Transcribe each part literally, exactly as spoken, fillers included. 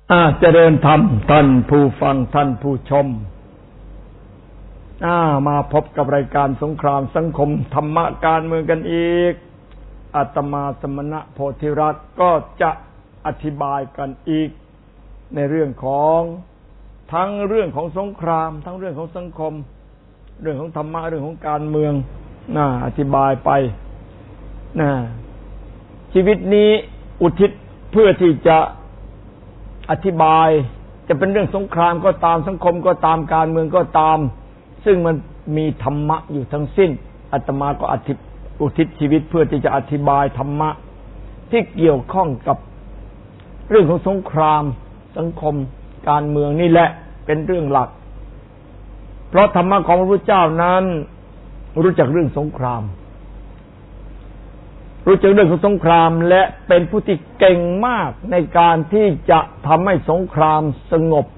อ่าเจริญธรรมท่านผู้ฟังท่านผู้ชมอ่ามาพบกับรายการสงครามสังคมธรรมะการเมืองกันอีกอาตมาสมณะโพธิรัตน์ก็จะอธิบายกันอีกในเรื่องของทั้งเรื่องของสงครามทั้งเรื่องของสังคมเรื่องของธรรมะเรื่องของการเมืองน่าอธิบายไปนะชีวิตนี้อุทิศเพื่อที่จะอธิบายจะเป็นเรื่องสงครามก็ตามสังคมก็ตามการเมืองก็ตามซึ่งมันมีธรรมะอยู่ทั้งสิ้นอาตมาก็อธิอุทิศชีวิตเพื่อที่จะอธิบายธรรมะที่เกี่ยวข้องกับเรื่องของสงครามสังคมการเมืองนี่แหละเป็นเรื่องหลักเพราะธรรมะของพระพุทธเจ้านั้นรู้จักเรื่องสงครามรู้จักเรื่องของสงครามและเป็นผู้ที่เก่งมากในการที่จะทำให้สงครามสงบ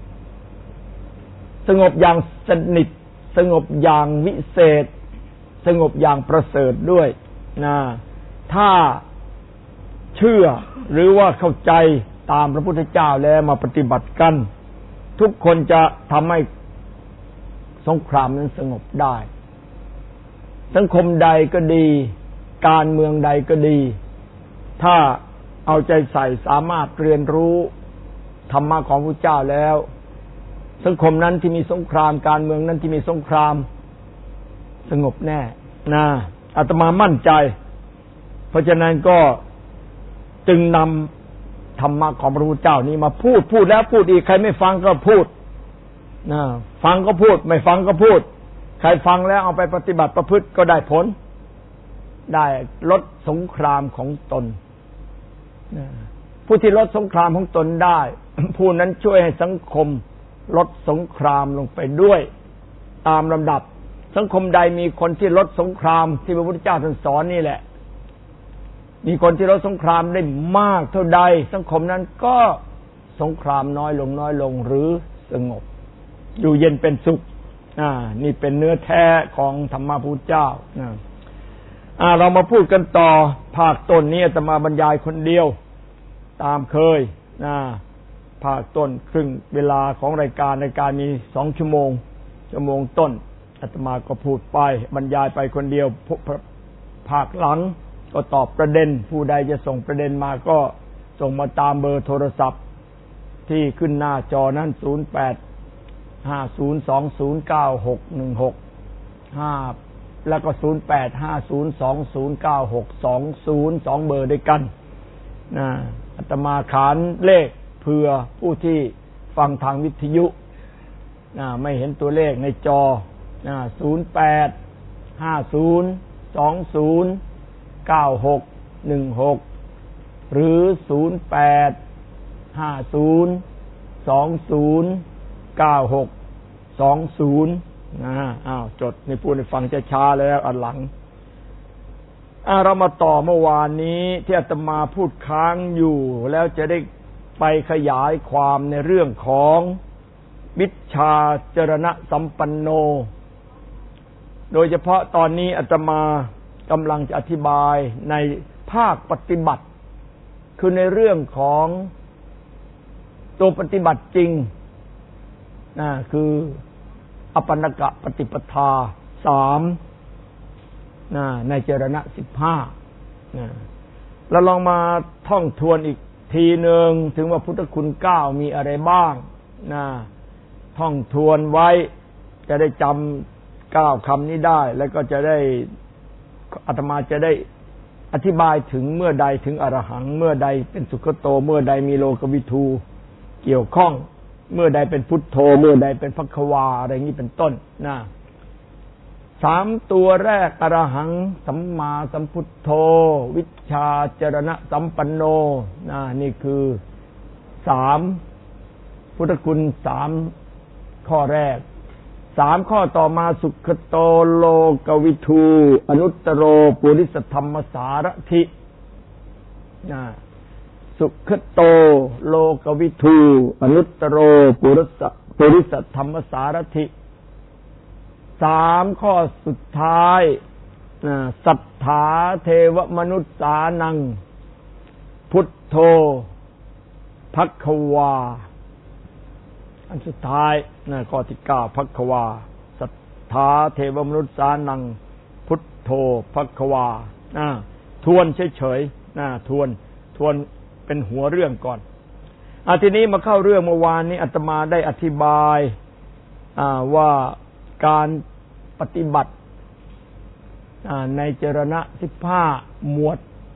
สงบอย่างสนิทสงบอย่างวิเศษสงบอย่างประเสริฐด้วยนะถ้าเชื่อหรือว่าเข้าใจตามพระพุทธเจ้าแล้วมาปฏิบัติกันทุกคนจะทำให้สงครามนั้นสงบได้สังคมใดก็ดีการเมืองใดก็ดีถ้าเอาใจใส่สามารถเรียนรู้ธรรมะของพระเจ้าแล้วสังคมนั้นที่มีสงครามการเมืองนั้นที่มีสงครามสงบแน่นะอาตมามั่นใจเพราะฉะนั้นก็จึงนำธรรมะของพระพุทธเจ้านี้มาพูดพูดแล้วพูดอีกใครไม่ฟังก็พูดนะฟังก็พูดไม่ฟังก็พูดใครฟังแล้วเอาไปปฏิบัติประพฤติก็ได้ผลได้ลดสงครามของตนผู้ที่ลดสงครามของตนได้ผู้นั้นช่วยให้สังคมลดสงครามลงไปด้วยตามลำดับสังคมใดมีคนที่ลดสงครามที่พระพุทธเจ้าท่านสอนนี่แหละมีคนที่ลดสงครามได้มากเท่าใดสังคมนั้นก็สงครามน้อยลงน้อยลงหรือสงบอยู่เย็นเป็นสุขอ่านี่เป็นเนื้อแท้ของธรรมะพุทธเจ้านะอ่าเรามาพูดกันต่อภาคต้นนี้อาตมาบรรยายคนเดียวตามเคยนะภาคต้นครึ่งเวลาของรายการรายการมีสองชั่วโมงชั่วโมงต้นอาตมาก็พูดไปบรรยายไปคนเดียวภาคหลังก็ตอบประเด็นผู้ใดจะส่งประเด็นมาก็ส่งมาตามเบอร์โทรศัพท์ที่ขึ้นหน้าจอนั้นศูนย์ แปด ห้า ศูนย์ สอง ศูนย์ เก้า หก หนึ่ง หก ห้าแล้วก็ศูนย์ แปด ห้า ศูนย์ สอง ศูนย์ เก้า หก สอง ศูนย์ สองเบอร์ด้วยกันนะอาตมาขานเลขเพื่อผู้ที่ฟังทางวิทยุนะไม่เห็นตัวเลขในจอนะศูนย์ แปด ห้า ศูนย์ สอง ศูนย์ เก้า หก หนึ่ง หกหรือศูนย์ แปด ห้า ศูนย์ สอง ศูนย์ เก้า หก สอง ศูนย์นะอ้าวจดในพูดให้ฟังช้าๆแล้วอันหลังอ่าเรามาต่อเมื่อวานนี้ที่อาตมาพูดค้างอยู่แล้วจะได้ไปขยายความในเรื่องของวิชชาจรณะสัมปันโนโดยเฉพาะตอนนี้อาตมากำลังจะอธิบายในภาคปฏิบัติคือในเรื่องของตัวปฏิบัติจริงนะคืออปันนกะปฏิปทาสามนะในจรณะสิบห้านะเราลองมาท่องทวนอีกทีหนึ่งถึงว่าพุทธคุณเก้ามีอะไรบ้างนะท่องทวนไว้จะได้จำเก้าคำนี้ได้แล้วก็จะได้อาตมาจะได้อธิบายถึงเมื่อใดถึงอรหังเมื่อใดเป็นสุขโตเมื่อใดมีโลกวิทูเกี่ยวข้องเมื่อใดเป็นพุทโธเมื่อใดเป็นภัควาอะไรนี้เป็นต้นนะสามตัวแรกอรหังสัมมาสัมพุทโธวิชชาจรณะสัมปันโนนะนี่คือสามพุทธคุณสามข้อแรกสามข้อต่อมาสุขโตโลกวิทูอนุตตโรปุริสธรรมสารถินะสุขโตโลกวิทูอนุตตโรปุริสปุริสธรรมสารถิสามข้อสุดท้ายนะสัทธาเทวมนุษย์สานังพุทโธภัคควาอันสุดท้ายนะข้อที่เก้าภัคควาสัทธาเทวมนุษย์สานังพุทโธภัคควานะทวนเฉยๆนะทวนทวนเป็นหัวเรื่องก่อนอาทีนี้มาเข้าเรื่องเมื่อวานนี้อาตมาได้อธิบายว่าการปฏิบัติในเจรณะสิบห้าหมวด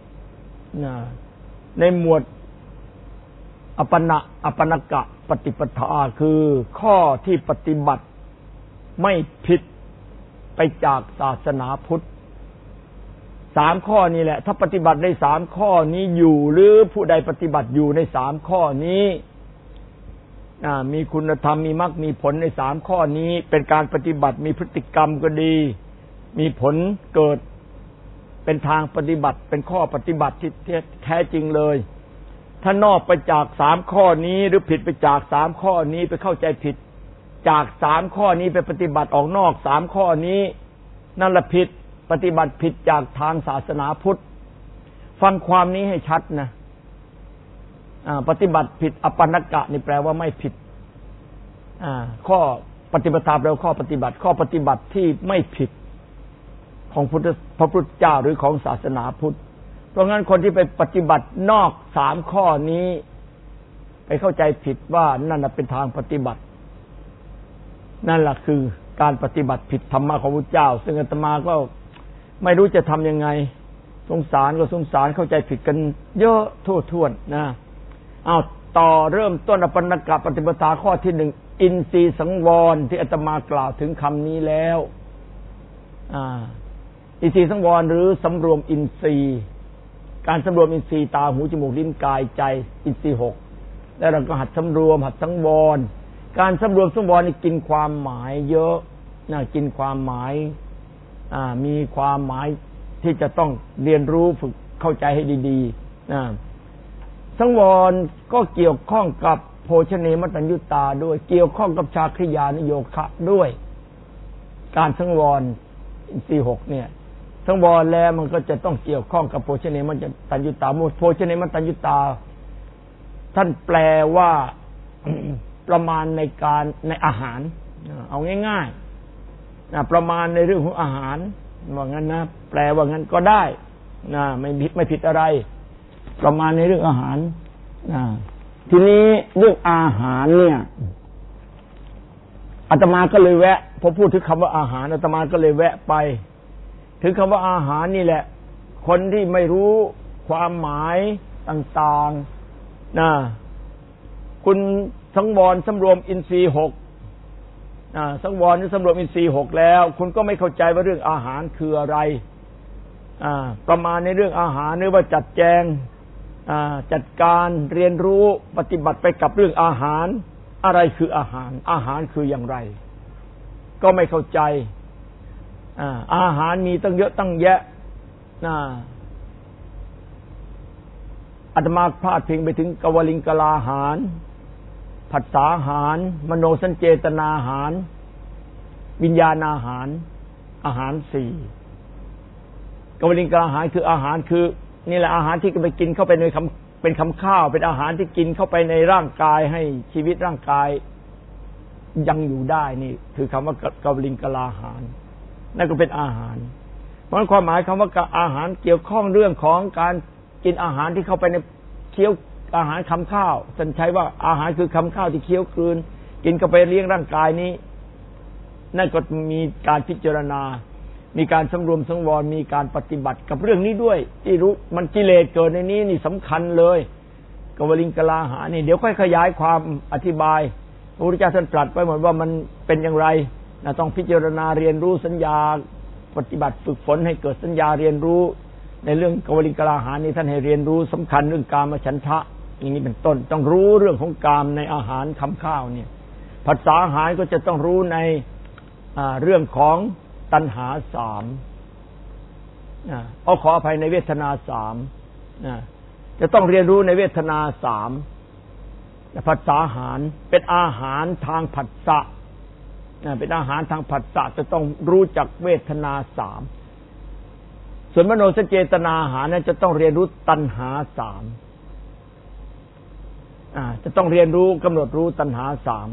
ในหมวดอปนะอปนกะปฏิปทาคือข้อที่ปฏิบัติไม่ผิดไปจากศาสนาพุทธสามข้อนี้แหละถ้าปฏิบัติในสามข้อนี้อยู่หรือผู้ใดปฏิบัติอยู่ในสามข้อนี้มีคุณธรรมมีมรรคมีผลในสามข้อนี้เป็นการปฏิบัติมีพฤติกรรมก็ดีมีผลเกิดเป็นทางปฏิบัติเป็นข้อปฏิบัติที่แท้จริงเลยถ้านอกไปจากสามข้อนี้หรือผิดไปจากสามข้อนี้ไปเข้าใจผิดจากสามข้อนี้ไปปฏิบัติออกนอกสามข้อนี้นั่นแหละผิดปฏิบัติผิดจากทางศาสนาพุทธฟังความนี้ให้ชัดนะปฏิบัติผิดอปนกะนี่แปลว่าไม่ผิดข้อปฏิบัติแปลว่าข้อปฏิบัติข้อปฏิบัติที่ไม่ผิดของพุทธพระพุทธเจ้าหรือของศาสนาพุทธเพราะงั้นคนที่ไปปฏิบัตินอกสามข้อนี้ไปเข้าใจผิดว่านั่นเป็นทางปฏิบัตินั่นแหละคือการปฏิบัติผิดธรรมะของพระพุทธเจ้าซึ่งอาตมาก็ไม่รู้จะทำยังไงสงสารก็สงสารเข้าใจผิดกันเยอะทั่วท่วนนะเอาต่อเริ่มต้นอปนกะปฏิปทาข้อที่หนึ่งอินทรีย์สังวรที่อาตมากล่าวถึงคำนี้แล้วอ่าอินทรีย์สังวรหรือสำรวมอินทรีย์การสำรวมอินทรีย์ตาหูจมูกลิ้นกายใจอินทรีย์หกแล้วเราก็หัดสำรวมหัดสังวรการสำรวมสังวรนี่กินความหมายเยอะนะกินความหมายอ่ามีความหมายที่จะต้องเรียนรู้ฝึกเข้าใจให้ดีๆนะสังวรก็เกี่ยวข้องกับโภชเนมตัญญุตาด้วยเกี่ยวข้องกับชาคริยานิโยคะด้วยการสังวรอินทรีย์หกเนี่ยสังวรแล้วมันก็จะต้องเกี่ยวข้องกับโภชเนมตัญญุตาโภชเนมตัญญุตาท่านแปลว่า ประมาณในการในอาหารเอาง่ายๆประมาณในเรื่องของอาหารว่างั้นนะแปลว่างั้นก็ได้นะไม่ผิดไม่ผิดอะไรประมาณในเรื่องอาหารนะทีนี้เรื่องอาหารเนี่ยอาตมาก็เลยแวะพอพูดถึงคำว่าอาหารอาตมาก็เลยแวะไปถึงคำว่าอาหารนี่แหละคนที่ไม่รู้ความหมายต่างๆนะคุณสังวรสำรวมอินทรีย์หกสังวรนี่สำรวมอินทรีย์หกแล้วคุณก็ไม่เข้าใจว่าเรื่องอาหารคืออะไรประมาณในเรื่องอาหารหรือว่าจัดแจงจัดการเรียนรู้ปฏิบัติไปกับเรื่องอาหารอะไรคืออาหารอาหารคืออย่างไรก็ไม่เข้าใจอาหารมีตั้งเยอะตั้งแยะอาตมาพาดพิงไปถึงกวลิงกลาหารผัสสาหารมโนสัญเจตนาหารวิญญาณอาหารอาหารสี่กวลิงกลาหารคืออาหารคือนี่แหละอาหารที่ไปกินเข้าไปในคำเป็นคำข้าวเป็นอาหารที่กินเข้าไปในร่างกายให้ชีวิตร่างกายยังอยู่ได้นี่คือคำว่ากวลิงกลาหารนั่นก็เป็นอาหารเพราะความหมายคำว่าอาหารเกี่ยวข้องเรื่องของการกินอาหารที่เข้าไปในเคี้ยวอาหารคำข้าวท่านใช้ว่าอาหารคือคำข้าวที่เคี้ยวกลืนกินเข้าไปเลี้ยงร่างกายนี้นั่นก็มีการพิจารณามีการสำรวมสังวรมีการปฏิบัติกับเรื่องนี้ด้วยที่รู้มันกิเลสเกิดในนี้นี่สำคัญเลยกวลิงกลาหารนี่เดี๋ยวค่อยขยายความอธิบายพระพุทธเจ้าท่านตรัสไว้หมดว่ามันเป็นอย่างไรนะต้องพิจารณาเรียนรู้สัญญาปฏิบัติฝึกฝนให้เกิดสัญญาเรียนรู้ในเรื่องกวลิงกลาหารนี่ท่านให้เรียนรู้สำคัญเรื่องกามฉันทะอย่างนี้เป็นต้นต้องรู้เรื่องของกามในอาหารคำข้าวเนี่ยผัสสะอาหารก็จะต้องรู้ในเรื่องของตัณหาสามเอาขออภัยในเวทนาสามจะต้องเรียนรู้ในเวทนาสามผัสสะอาหารเป็นอาหารทางผัสสะเป็นอาหารทางผัสสะจะต้องรู้จักเวทนาสามส่วนมโนสัญเจตนาอาหารนั้นจะต้องเรียนรู้ตัณหาสามอ่าจะต้องเรียนรู้กำหนดรู้ตัณหาสาม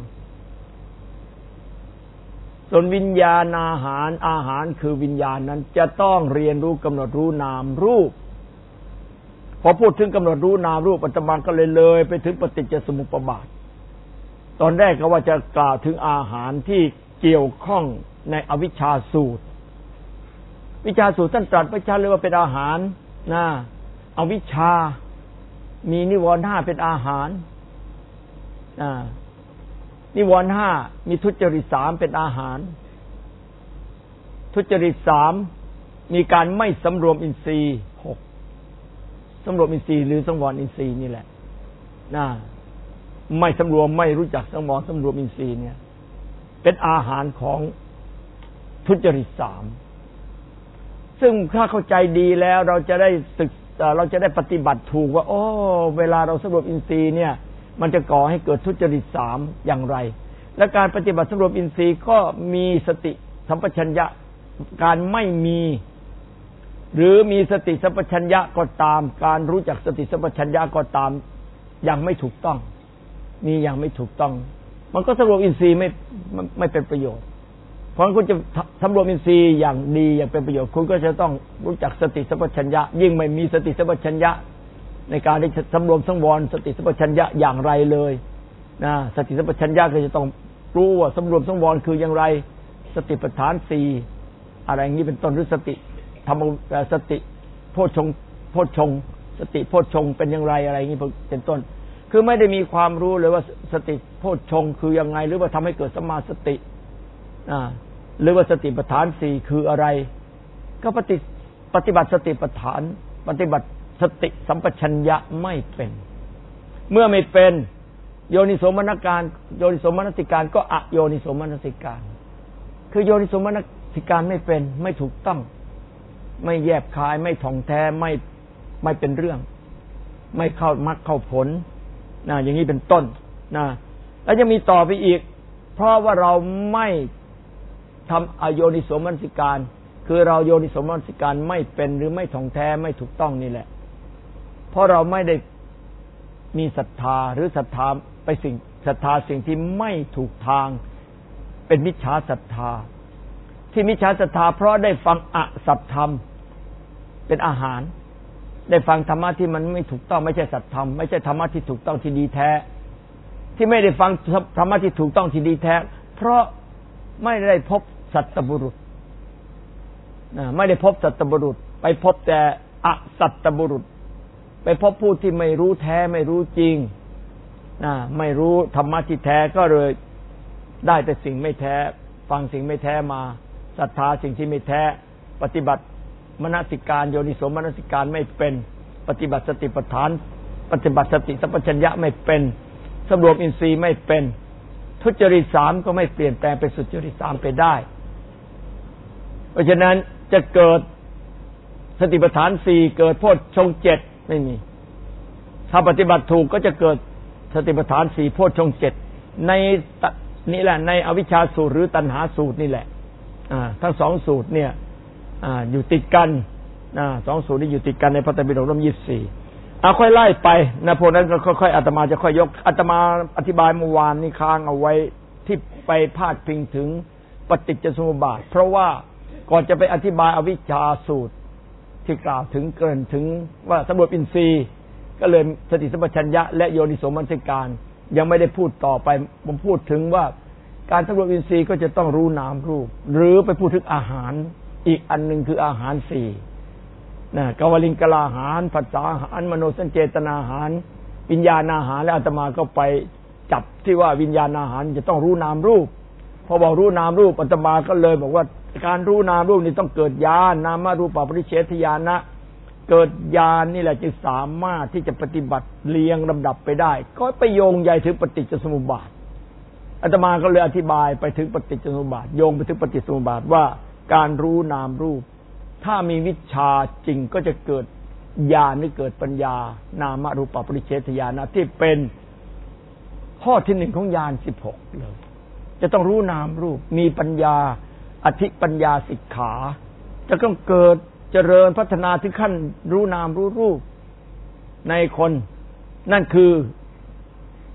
ส่วนวิญญาณอาหารอาหารคือวิญญาณนั้นจะต้องเรียนรู้กำหนดรู้นามรูปพอพูดถึงกำหนดรู้นามรูปอาตมาก็เลยเลยไปถึงปฏิจจสมุปบาทตอนแรกก็ว่าจะกล่าวถึงอาหารที่เกี่ยวข้องในอวิชชาสูตรวิชชาสูตรท่านตรัสไว้ชัดเลยว่าเป็นอาหารนะอวิชชามีนิวรณ์ห้าเป็นอาหารนะนิวรณ์ห้ามีทุจริตสามเป็นอาหารทุจริตสามมีการไม่สำรวมอินทรีย์หกสำรวมอินทรีย์หรือสังวรอินทรีย์นี่แหละนะไม่สำรวมไม่รู้จักสังวรสำรวมอินทรีย์เนี่ยเป็นอาหารของทุจริตสามซึ่งถ้าเข้าใจดีแล้วเราจะได้ศึกเราจะได้ปฏิบัติถูกว่าโอ้เวลาเราสำรวมอินทรีย์เนี่ยมันจะก่อให้เกิดทุจริตสามอย่างไรและการปฏิบัติสำรวมอินทรีย์ก็มีสติสัมปชัญญะการไม่มีหรือมีสติสัมปชัญญะก็ตามการรู้จักสติสัมปชัญญะก็ตามยังไม่ถูกต้องมีอย่างไม่ถูกต้องมันก็สำรวมอินทรีย์ไม่ไม่เป็นประโยชน์เพราะคุณจะสำรวมอินทรีย์อย่างดีอย่างเป็นประโยชน์คุณก็จะต้องรู้จักสติสัมปชัญญะยิ่งไม่มีสติสัมปชัญญะในการที่สำรวมสังวรสติสัมปชัญญะอย่างไรเลยนะสติสัมปชัญญะก็จะต้องรู้ว่าสำรวมสังวรคืออย่างไรสติปัฏฐานสี่อะไรอย่างนี้เป็นต้นหรือสติธรรมสติโพชฌงค์โพชฌงค์สติโพชฌงค์เป็นอย่างไรอะไรอย่างนี้เป็นต้นคือไม่ได้มีความรู้เลยว่าสติโพชฌงค์คือยังไงหรือว่าทำให้เกิดสัมมาสติอ่าหรือว่าสติปัฏฐานสี่คืออะไรก็ปฏิปฏิบัติสติปัฏฐานปฏิบัติสติสัมปชัญญะไม่เป็นเมื่อไม่เป็นโยนิโสมนสิการโยนิโสมนสิการก็อโยนิโสมนสิการคือโยนิโสมนสิการไม่เป็นไม่ถูกต้องไม่แยบคายไม่ถ่องแท้ไม่ไม่เป็นเรื่องไม่เข้ามรรคเข้าผลนะอย่างนี้เป็นต้นนะแล้วจะมีต่อไปอีกเพราะว่าเราไม่ทำอโยนิโสมนสิการคือเราโยนิโสมนสิการไม่เป็นหรือไม่ถ่องแท้ไม่ถูกต้องนี่แหละเพราะเราไม่ได้มีศรัทธาหรือศรัทธาไปสิ่งศรัทธาสิ่งที่ไม่ถูกทางเป็นมิจฉาศรัทธาที่มิจฉาศรัทธาเพราะได้ฟังอสัตธรรมเป็นอาหารได้ฟังธรรมะที่มันไม่ถูกต้องไม่ใช่สัตธรรมไม่ใช่ธรรมะที่ถูกต้องที่ดีแท้ที่ไม่ได้ฟังธรรมะที่ถูกต้องที่ดีแท้เพราะไม่ได้พบสัตบุรุษไม่ได้พบสัตบุรุษไปพบแต่อสัตบุรุษไปพบผู้ที่ไม่รู้แท้ไม่รู้จริงไม่รู้ธรรมะที่แท้ก็เลยได้แต่สิ่งไม่แท้ฟังสิ่งไม่แท้มาศรัทธาสิ่งที่ไม่แท้ปฏิบัติมนสิการโยนิโสมนสิการไม่เป็นปฏิบัติสติปัฏฐานปฏิบัติสติสัมปชัญญะไม่เป็นสำรวมอินทรีย์ไม่เป็นทุจริตสามก็ไม่เปลี่ยนแปลงเป็นสุจริตสามไปได้เพราะฉะนั้นจะเกิดสติปัฏฐานสี่เกิดโพชฌงค์เจ็ดไม่มีถ้าปฏิบัติถูกก็จะเกิดสติปัฏฐานสี่โพชฌงค์เจ็ดในนี่แหละในอวิชชาสูตรหรือตัณหาสูตรนี่แหละทั้งสองสูตรเนี่ยอยู่ติดกันสองสูตรนี้อยู่ติดกันในพระไตรปิฎกเล่มยี่สิบสี่เอาค่อยไล่ไปนะพวกนั้นก็ค่อยๆอาตมาจะค่อยยกอาตมาอธิบายเมื่อวานนี้ค้างเอาไว้ที่ไปพาดพิงถึงปฏิจจสมุปบาทเพราะว่าก่อนจะไปอธิบายอวิชชาสูตรที่กล่าวถึงเกินถึงว่าสำรวจอินทรีย์ก็เลยสติสัมปชัญญะและโยนิโสมนสิการยังไม่ได้พูดต่อไปผมพูดถึงว่าการสำรวจอินทรีย์ก็จะต้องรู้นามรูปหรือไปพูดถึงอาหารอีกอันหนึ่งคืออาหารสี่นะกวลิงกลาหารผัสสะอาหารมโนสัญเจตนาอาหารวิญญาณอาหารและอาตมาก็ไปจับที่ว่าวิญญาณอาหารจะต้องรู้นามรูปพอบอกรู้นามรูปอาตมาก็เลยบอกว่าการรู้นามรูปนี่ต้องเกิดญาณนามารูปปริเฉทญาณะเกิดญาณนี่แหละจึงสามารถที่จะปฏิบัติเรียงลำดับไปได้ก็ไปโยงใยถึงปฏิจจสมุปบาทอาตมาก็เลยอธิบายไปถึงปฏิจจสมุปบาทโยงไปถึงปฏิจจสมุปบาทว่าการรู้นามรูปถ้ามีวิชชาจริงก็จะเกิดญาณหรือเกิดปัญญานามารูปปริเฉทญาณะที่เป็นข้อที่หนึ่งของญาณสิบหกเลยจะต้องรู้นามรูปมีปัญญาอธิปัญญาสิกขาจะต้องเกิดเจริญพัฒนาถึงขั้นรู้นามรู้รูปในคนนั่นคือ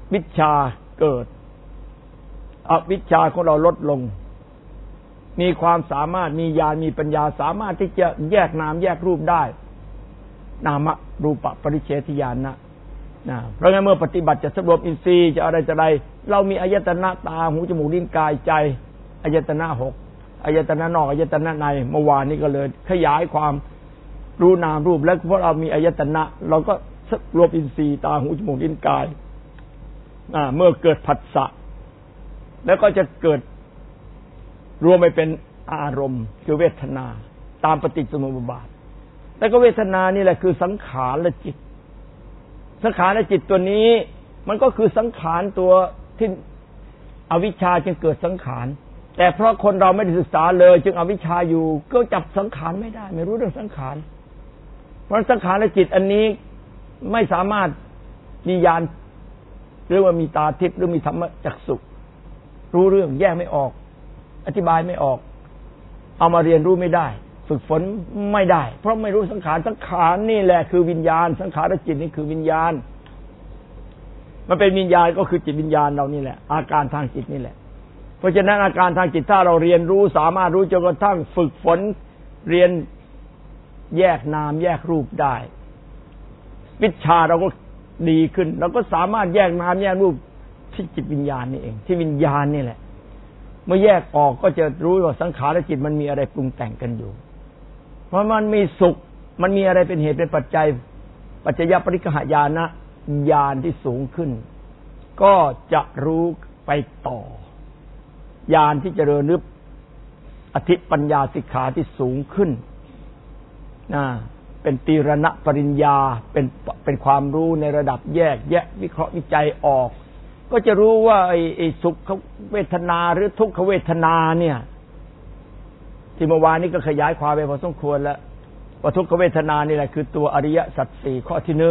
วิชชาเกิดอวิชชาของเราลดลงมีความสามารถมีญาณมีปัญญาสามารถที่จะแยกนามแยกรูปได้นามรูปปริเฉทญาณนะนะเพราะงั้นเมื่อปฏิบัติจะสำรวมอินทรีย์จะอะไรจะอะไรเรามีอายตนะตาหูจมูกลิ้นกายใจอายตนะหกอายตนะนอกอายตนะในเมื่อวานนี้ก็เลยขยายความรู้นามรูปแล้วเพราะเรามีอายตนะเราก็รวมอินทรีย์ตาหูจมูกลิ้นกายเมื่อเกิดผัสสะแล้วก็จะเกิดรวมไปเป็นอารมณ์คือเวทนาตามปฏิจจสมุปบาทแล้วก็เวทนานี่แหละคือสังขารและจิตสังขารและจิตตัวนี้มันก็คือสังขารตัวที่อวิชชาจึงเกิดสังขารแต่เพราะคนเราไม่ได้ศึกษาเลยจึงอวิชชาอยู่ก็จับสังขารไม่ได้ไม่รู้เรื่องสังขารเพราะสังขารและจิตอันนี้ไม่สามารถมีญาณหรือว่ามีตาทิพย์หรือมีธรรมจักษุรู้เรื่องแยกไม่ออกอธิบายไม่ออกเอามาเรียนรู้ไม่ได้ฝึกฝนไม่ได้เพราะไม่รู้สังขารสังขารนี่แหละคือวิญญาณสังขารและจิตนี่คือวิญญาณมันเป็นวิญญาณก็คือจิตวิญญาณเรานี่แหละอาการทางจิตนี่แหละเพราะฉะนั้นอาการทางจิตถ้าเราเรียนรู้สามารถรู้จนกระทั่งฝึกฝนเรียนแยกนามแยกรูปได้วิชาเราก็ดีขึ้นเราก็สามารถแยกนามแยกรูปที่จิตวิญญาณนี่เองที่วิญญาณนี่แหละเมื่อแยกออกก็จะรู้ว่าสังขารและจิตมันมีอะไรปรุงแต่งกันอยู่เพราะมันมีสุขมันมีอะไรเป็นเหตุเป็นปัจจัยปัจจยปริกหญาณญาณที่สูงขึ้นก็จะรู้ไปต่อญาณที่เจริญนึกอธิปัญญาสิกขาที่สูงขึ้นนะเป็นตีรณปริญญาเป็นเป็นความรู้ในระดับแยกแยะวิเคราะห์วิจัยออกก็จะรู้ว่าไอ้ไอ้สุขเวทนาหรือทุกขเวทนาเนี่ยที่เมื่อวานนี้ก็ขยายความไปพอสมควรแล้วว่าทุกขเวทนานี่แหละคือตัวอริยสัจสี่ข้อที่หนึ่ง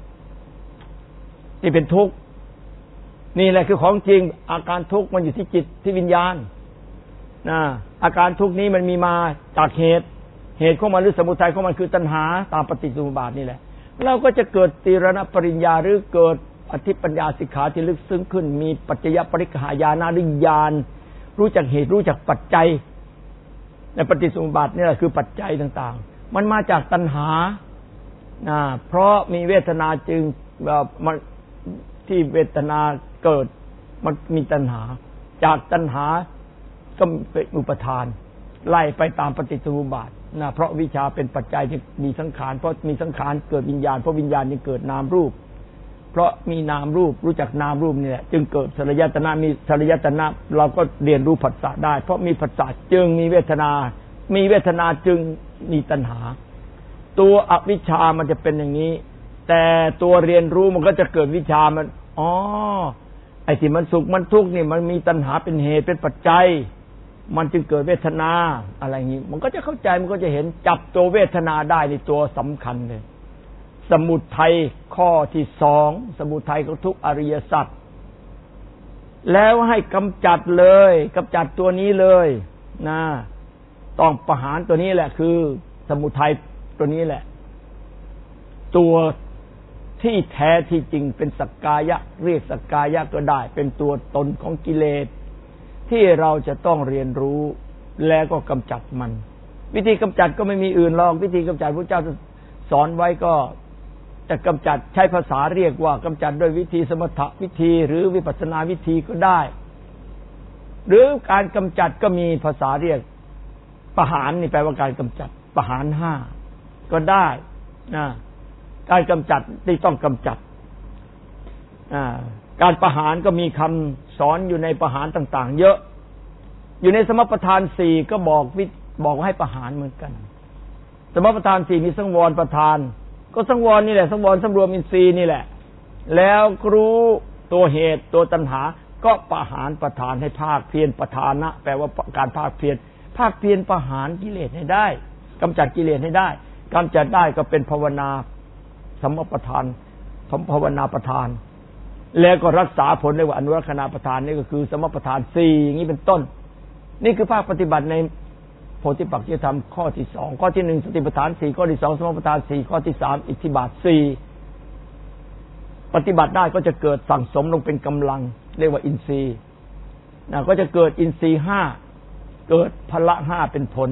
ที่เป็นทุกข์นี่แหละคือของจริงอาการทุกข์มันอยู่ที่จิตที่วิญญาณนะอาการทุกข์นี้มันมีมาจากเหตุเหตุของมันหรือสมุทัยของมันคือตัณหาตามปฏิจจสมุปบาทนี่แหละเราก็จะเกิดตีรณปริญญาหรือเกิดอธิปัญญาสิกขาที่ลึกซึ้งขึ้นมีปัจจยปริกหญาณวิญญาณรู้จักเหตุรู้จักปัจจัยในปฏิจจสมุปบาทนี่แหละคือปัจจัยต่างๆมันมาจากตัณหานะเพราะมีเวทนาจึงมันที่เวทนาเกิดมันมีตัณหาจากตัณหาก็เป็นอุปทานไล่ไปตามปฏิจจสมุปบาทนะเพราะวิชาเป็นปัจจัยที่มีสังขารเพราะมีสังขารเกิดวิญญาณเพราะวิญญาณจึงเกิดนามรูปเพราะมีนามรูปรู้จักนามรูปนี่แหละจึงเกิดสลายตนะมีสลายตนะเราก็เรียนรู้ผัสสะได้เพราะมีผัสสะจึงมีเวทนามีเวทนาจึงมีตัณหาตัวอวิชชามันจะเป็นอย่างนี้แต่ตัวเรียนรู้มันก็จะเกิดวิชามันอ๋อไอ้ที่มันสุขมันทุกข์นี่มันมีตัณหาเป็นเหตุเป็นปัจจัยมันจึงเกิดเวทนาอะไรอย่างนี้มันก็จะเข้าใจมันก็จะเห็นจับตัวเวทนาได้ในตัวสำคัญเลยสมุทัยข้อที่สองสมุทัยของทุกอริยสัจแล้วให้กำจัดเลยกำจัดตัวนี้เลยนะต้องประหารตัวนี้แหละคือสมุทัยตัวนี้แหละตัวที่แท้ที่จริงเป็นสักกายะเรียกสักกายะก็ได้เป็นตัวตนของกิเลสที่เราจะต้องเรียนรู้แล้วก็กำจัดมันวิธีกำจัดก็ไม่มีอื่นหรอกวิธีกำจัดพระเจ้าสอนไว้ก็จะกำจัดใช้ภาษาเรียกว่ากำจัดด้วยวิธีสมถะวิธีหรือวิปัสสนาวิธีก็ได้หรือการกำจัดก็มีภาษาเรียกประหารนี่แปลว่าการกำจัดประหารห้าก็ได้นะการกำจัดที่ต้องกำจัดการประหารก็มีคำสอนอยู่ในประหารต่างๆเยอะอยู่ในสมปทานสี่ก็บอกวิบอกให้ประหารเหมือนกันสมปทานสี่มีสังวรประทานก็สังวรนี่แหละสังวรสำรวมอินทรีย์นี่แหละแล้วรู้ตัวเหตุตัวตัณหาก็ประหารประทานให้ภาคเพียรประทานะแปลว่าการภาคเพียรภาคเพียรประหารกิเลสให้ได้กำจัดกิเลสให้ได้กำจัดได้ก็เป็นภาวนาสมปทานสมภาวนาประทานแล้วก็รักษาผลได้ว่าอนุรักษณาประทานนี่ก็คือสมปทานสี่อย่างนี้เป็นต้นนี่คือภาคปฏิบัติในโพธิปักขิยธรรมข้อที่สองข้อที่หนึ่งสติปัฏฐานสี่ข้อที่สองสมปทานสี่ข้อที่สามอิทธิบาทสี่ปฏิบัติได้ก็จะเกิดสั่งสมลงเป็นกำลังเรียกว่าอินทรีย์นะก็จะเกิดอินทรีย์ห้าเกิดพละห้าเป็นผล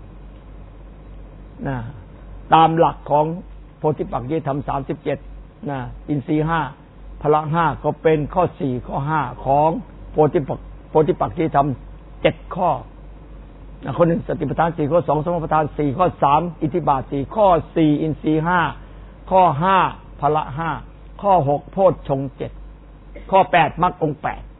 นะตามหลักของโพธิปักขิยธรรมสามสิบเจ็ดนะอินทรีย์ห้าพละห้าก็เป็นข้อสี่ข้อห้าของโพธิปักโพธิปักขิยธรรมเจ็ดข้อนะข้อหนึ่งสติปัฏฐานสี่ข้อสองสมปัฏฐานสี่ข้อสามอิทธิบาทสี่ข้อสี่อินทรีย์ห้าข้อห้าพละห้าข้อหกโพชฌงค์เจ็ดข้อแปดมรรคองค์แปด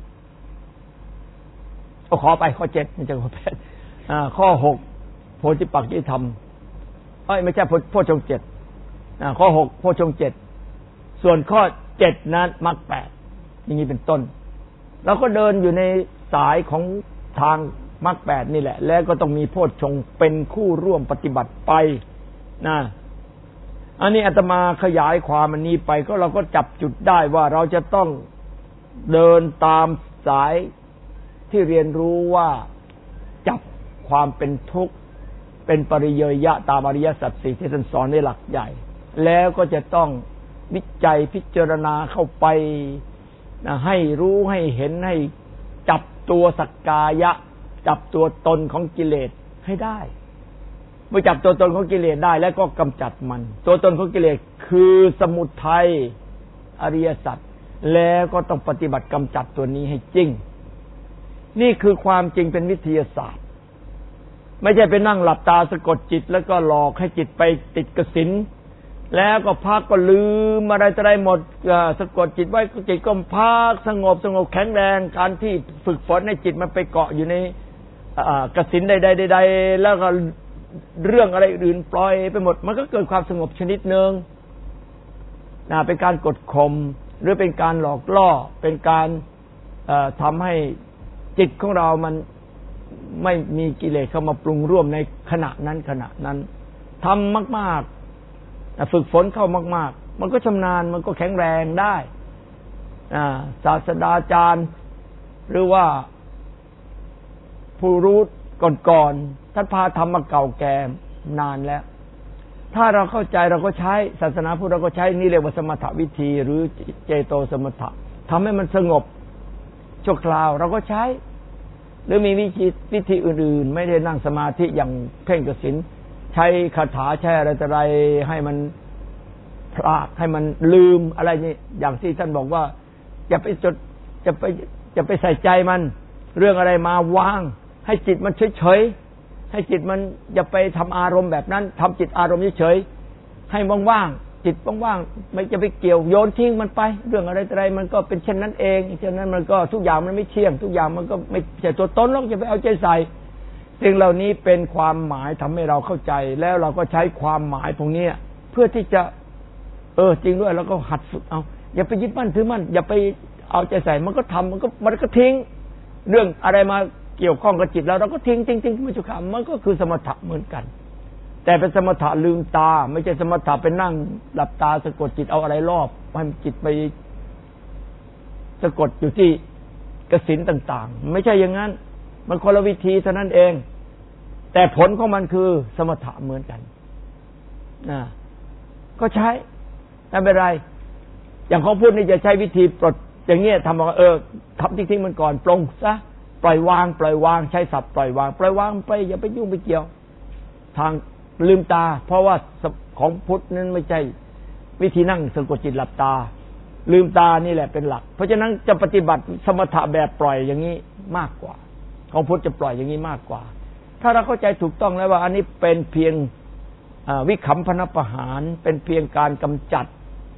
ก็ขอไปข้อเจ็ดไม่ใช่ข้อแปดอ่าข้อหกโพธิปักขิยธรรมเอ้ยไม่ใช่โพชฌงค์เจ็ดอ่าข้อหกโพชฌงค์เจ็ดส่วนข้อเจ็ดนั้นมรรคแปดอย่างนี้เป็นต้นเราก็เดินอยู่ในสายของทางมรรคแปดนี่แหละแล้วก็ต้องมีโพชฌงค์เป็นคู่ร่วมปฏิบัติไปนะอันนี้อาตมาขยายความอันนี้ไปก็เราก็จับจุดได้ว่าเราจะต้องเดินตามสายที่เรียนรู้ว่าจับความเป็นทุกข์เป็นปริเยยะตามอริยสัจสี่ที่ท่านสอนในหลักใหญ่แล้วก็จะต้องวิจัยพิจารณาเข้าไปนะให้รู้ให้เห็นให้จับตัวสักกายะจับตัวตนของกิเลสให้ได้เมื่อจับตัวตนของกิเลสได้แล้วก็กำจัดมันตัวตนของกิเลสคือสมุทัยอริยสัจแล้วก็ต้องปฏิบัติกำจัดตัวนี้ให้จริงนี่คือความจริงเป็นวิทยาศาสตร์ไม่ใช่ไปนั่งหลับตาสะกดจิตแล้วก็หลอกให้จิตไปติดกสิณแล้วก็พักก็ลืมอะไรจะได้หมดสะกดจิตไว้จิตก็พักสงบสงบแข็งแรงการที่ฝึกฝนให้จิตมันไปเกาะอยู่ในกสิณใดๆๆแล้วก็เรื่องอะไรอื่นปล่อยไปหมดมันก็เกิดความสงบชนิดนึงนะเป็นการกดข่มหรือเป็นการหลอกล่อเป็นการทำให้จิตของเรามันไม่มีกิเลสเข้ามาปรุงร่วมในขณะนั้นขณะนั้นทำมากๆฝึกฝนเข้ามากๆมันก็ชำนาญมันก็แข็งแรงได้ศาสตราจารย์หรือว่าผู้รู้ก่อนๆท่านพาทำมาเก่าแก่นานแล้วถ้าเราเข้าใจเราก็ใช้ศาสนาพุทธเราก็ใช้นี่เรียกว่าสมถวิธีหรือเจโตสมถะทำให้มันสงบชั่วคราวเราก็ใช้หรือมีวิธีวิธีอื่นๆไม่ได้นั่งสมาธิอย่างเพ่งกสิณใช้คาถาใช้อะไรต่ออะไรให้มันพลาดให้มันลืมอะไรนี่อย่างที่ท่านบอกว่าอย่าไปจดจะไปจะไปใส่ใจมันเรื่องอะไรมาวางให้จิตมันเฉยๆให้จิตมันอย่าไปทำอารมณ์แบบนั้นทำจิตอารมณ์เฉยๆให้ว่างๆจิตว่างๆไม่จะไปเกี่ยวโยนทิ้งมันไปเรื่องอะไรอะไรมันก็เป็นเช่นนั้นเองเช่นนั้นมันก็ทุกอย่างมันไม่เที่ยงทุกอย่างมันก็ไม่ใช่ตัวตนหรอกจะไปเอาใจใส่สิ่งเหล่านี้เป็นความหมายทำให้เราเข้าใจแล้วเราก็ใช้ความหมายพวกนี้เพื่อที่จะเออจริงด้วยแล้วก็หัดฝึกเอาอย่าไปยึดมั่นถือมั่นอย่าไปเอาใจใส่มันก็ทำมันก็มันก็ทิ้งเรื่องอะไรมาเกี่ยวข้องกับจิตแล้วเราก็ทิ้งทิ้งทิ้งไม่จุกมันก็คือสมถะเหมือนกันแต่เป็นสมถะลืมตาไม่ใช่สมถะเป็นนั่งหลับตาสะกดจิตเอาอะไรรอบให้จิตไปสะกดอยู่ที่กสิณต่างๆไม่ใช่อย่างนั้นมันคนละวิธีเท่านั้นเองแต่ผลของมันคือสมถะเหมือนกันนะก็ใช้ไม่เป็นไรอย่างเขาพูดนี่จะใช้วิธีปลดอย่างเงี้ยทำว่าเออทำทิ้งๆมันก่อนปลงซะปล่อยวางปล่อยวางใช้ศัพท์ปล่อยวางปล่อยวางไปอย่าไปยุ่งไปเกี่ยวทางลืมตาเพราะว่าของพุทธนั้นไม่ใช่วิธีนั่งสะกดจิตหลับตาลืมตานี่แหละเป็นหลักเพราะฉะนั้นจะปฏิบัติสมถะแบบปล่อยอย่างนี้มากกว่าของพุทธจะปล่อยอย่างนี้มากกว่าถ้าเราเข้าใจถูกต้องแล้วว่าอันนี้เป็นเพียงวิคัมภนประหารเป็นเพียงการกำจัด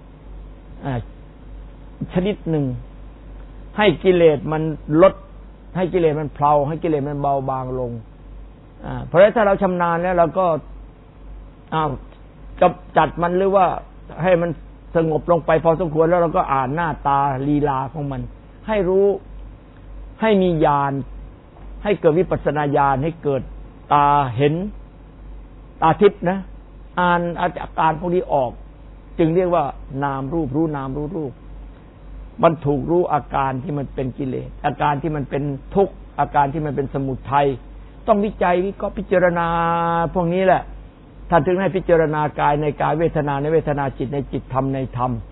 ชนิดหนึ่งให้กิเลสมันลดให้กิเลสมันเพลาให้กิเลสมันเบาบางลงเพราะฉะนั้นถ้าเราชำนาญแล้วเราก็อ้าวกำจัดมันหรือว่าให้มันสงบลงไปพอสมควรแล้วเราก็อ่านหน้าตาลีลาของมันให้รู้ให้มีญาณให้เกิดวิปัสสนาญาณให้เกิดตาเห็นตาทิพย์นะอ่านอาการพวกนี้ออกจึงเรียกว่านามรูปรู้นามรู้รูปมันถูกรู้อาการที่มันเป็นกิเลสอาการที่มันเป็นทุกข์อาการที่มันเป็นสมุทัยต้องวิจัยวิเคราะห์พิจารณาพวกนี้แหละท่านถึงให้พิจารณากายในกายเวทนาในเวทนาจิตในจิตธรรมในธรรม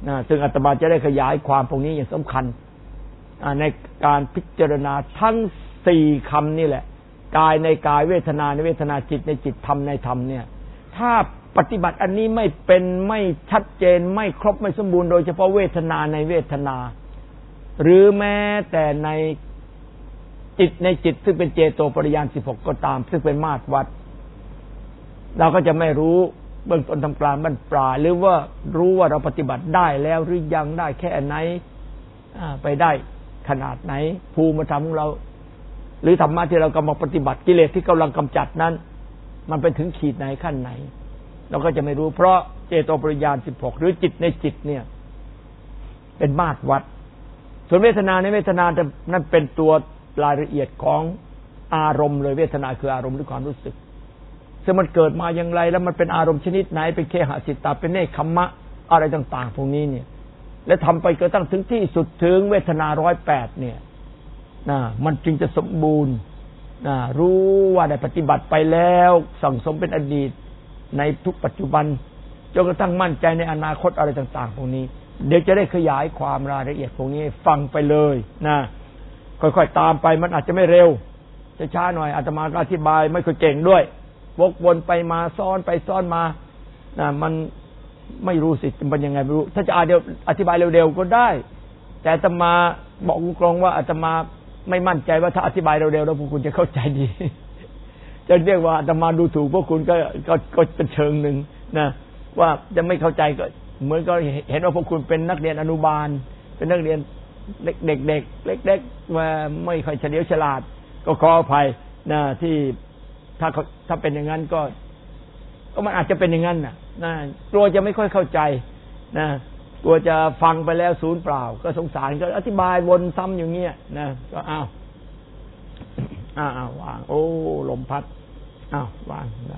นะซึ่งอาตมาจะได้ขยายความพวกนี้อย่างสำคัญในการพิจารณาทั้งสี่คำนี่แหละกายในกายเวทนาในเวทนาจิตในจิตธรรมในธรรมเนี่ยถ้าปฏิบัติอันนี้ไม่เป็นไม่ชัดเจนไม่ครบไม่สมบูรณ์โดยเฉพาะเวทนาในเวทนาหรือแม้แต่ในจิตในจิตซึ่งเป็นเจโตปริญาณสิบหกก็ตามซึ่งเป็นมาตรวัดเราก็จะไม่รู้เบื้องต้นทำกลางบรรปลายหรือว่ารู้ว่าเราปฏิบัติได้แล้วหรือยังได้แค่ไหนไปได้ขนาดไหนภูมิธรรมของเราหรือธรรมะที่เรากำลังปฏิบัติกิเลสที่กำลังกำจัดนั้นมันไปถึงขีดไหนขั้นไหนเราก็จะไม่รู้เพราะเจโตปริญาณสิบหกหรือจิตในจิตเนี่ยเป็นมาตรวัดส่วนเวทนาในเวทนานั้นเป็นตัวรายละเอียดของอารมณ์เลยเวทนาคืออารมณ์หรือความรู้สึกซึ่งมันเกิดมาอย่างไรแล้วมันเป็นอารมณ์ชนิดไหนเป็นเคหสิตาเป็นเนคขมะอะไรต่างๆพวกนี้เนี่ยและทำไปกระทั่งถึงที่สุดถึงเวทนาร้อยแปดเนี่ยนะมันจึงจะสมบูรณ์นะรู้ว่าได้ปฏิบัติไปแล้วสั่งสมเป็นอดีตในทุกปัจจุบันจนกระทั่งมั่นใจในอนาคตอะไรต่างๆพวกนี้เดี๋ยวจะได้ขยายความรายละเอียดพวกนี้ฟังไปเลยนะค่อยๆตามไปมันอาจจะไม่เร็วจะช้าหน่อยอาตมาก็อธิบายไม่ค่อยเก่งด้วยวกวนไปมาซ้อนไปซ้อนมานะมันไม่รู้สิมันยังไงไม่รู้ถ้าจะอธิบายเร็วๆก็ได้แต่อาตมาบอกตรงๆว่าอาตมาไม่มั่นใจว่าถ้าอธิบายเร็วๆแล้วพวกคุณจะเข้าใจดีจะเรียกว่าอาตมาดูถูกพวกคุณก็ก็ก็เป็นเชิงหนึ่งนะว่าจะไม่เข้าใจก็เหมือนก็เห็นว่าพวกคุณเป็นนักเรียนอนุบาลเป็นนักเรียนเด็กๆเล็กๆว่าไม่ค่อยเฉลียวฉลาดก็ขออภัยนะที่ถ้าถ้าเป็นอย่างนั้นก็ก็มันอาจจะเป็นอย่างนั้นน่ะนะกลัวจะไม่ค่อยเข้าใจนะกลัวจะฟังไปแล้วศูนย์เปล่าก็สงสารก็อธิบายวนซ้ำอย่างเงี้ยนะก็อ้าวอ้าววางโอ้ลมพัดอ้าววางได้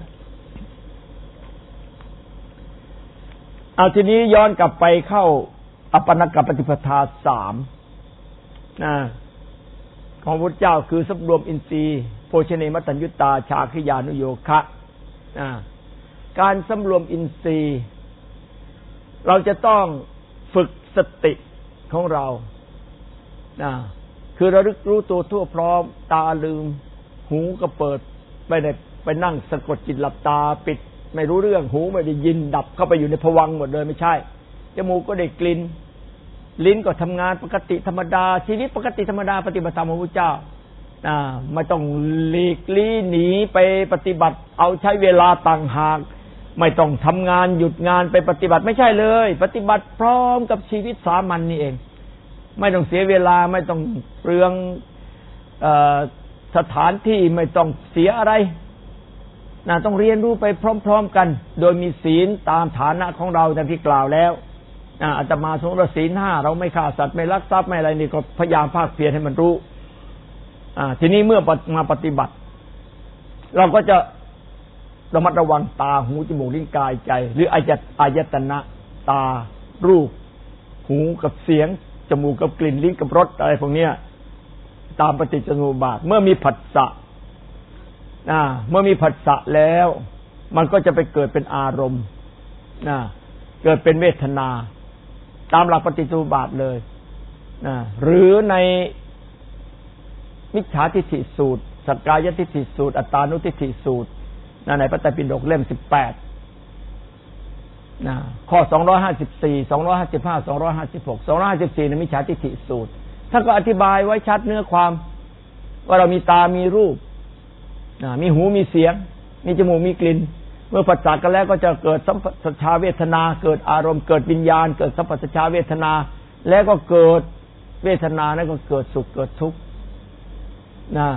เอาทีนี้ย้อนกลับไปเข้าอปนกปฏิปทาสามนะของพระพุทธเจ้าคือสำรวมอินทรีย์โภชเนมัตตัญญุตาชาคริยานุโยคะนะการสำรวมอินทรีย์เราจะต้องฝึกสติของเรานะคือระลึกรู้ตัวทั่วพร้อมตาลืมหูก็เปิดไม่ได้ไปนั่งสะกดจิตหลับตาปิดไม่รู้เรื่องหูไม่ได้ยินดับเข้าไปอยู่ในภวังค์หมดเลยไม่ใช่จมูกก็ได้กลิ่นลิ้นก็ทำงานปกติธรรมดาชีวิตปกติธรรมดาปฏิบัติธรรมของพระพุทธเจ้าอ่าไม่ต้องหลีกลี่หนีไปปฏิบัติเอาใช้เวลาต่างหากไม่ต้องทำงานหยุดงานไปปฏิบัติไม่ใช่เลยปฏิบัติพร้อมกับชีวิตสามัญ น, นี่เองไม่ต้องเสียเวลาไม่ต้องเปลืองเอ่อสถานที่ไม่ต้องเสียอะไรนะต้องเรียนรู้ไปพร้อมๆกันโดยมีศีลตามฐานะของเราดังที่กล่าวแล้วอาตมาสมมติว่าศีลห้าเราไม่ฆ่าสัตว์ไม่ลักทรัพย์ไม่อะไรนี่ก็พยายามภาคเพียรให้มันรู้อ่าทีนี้เมื่อมาปฏิบัติเราก็จะระมัดระวังตาหูจมูกลิ้นกายใจหรืออายตอายตนะตารูปหูกับเสียงจมูกกับกลิ่นลิ้นกับรสอะไรพวกเนี้ยตามปฏิจจสมุปบาทเมื่อมีผัสสะอ่าเมื่อมีผัสสะแล้วมันก็จะไปเกิดเป็นอารมณ์อ่าเกิดเป็นเวทนาตามหลักปฏิจจสมุปบาทเลยนะหรือในมิจฉาทิฏฐิสูตรสักกายทิฏฐิสูตรอัตตานุทิฏฐิสูตรนะในพระไตรปิฎกเล่มสิบแปดนะข้อสองร้อยห้าสิบสี่ สองร้อยห้าสิบห้า สองร้อยห้าสิบหก สองร้อยห้าสิบสี่ในมิจฉาทิฏฐิสูตรท่านก็อธิบายไว้ชัดเนื้อความว่าเรามีตามีรูปนะมีหูมีเสียงมีจมูกมีกลิ่นเมื่อผัสสะกันแล้วก็จะเกิดสัมผัสชาเวทนาเกิดอารมณ์เกิดวิญญาณเกิดสัมผัสชาเวทนาแล้วก็เกิดเวทนาแล้วก็เกิดสุขเกิดทุกข์นะ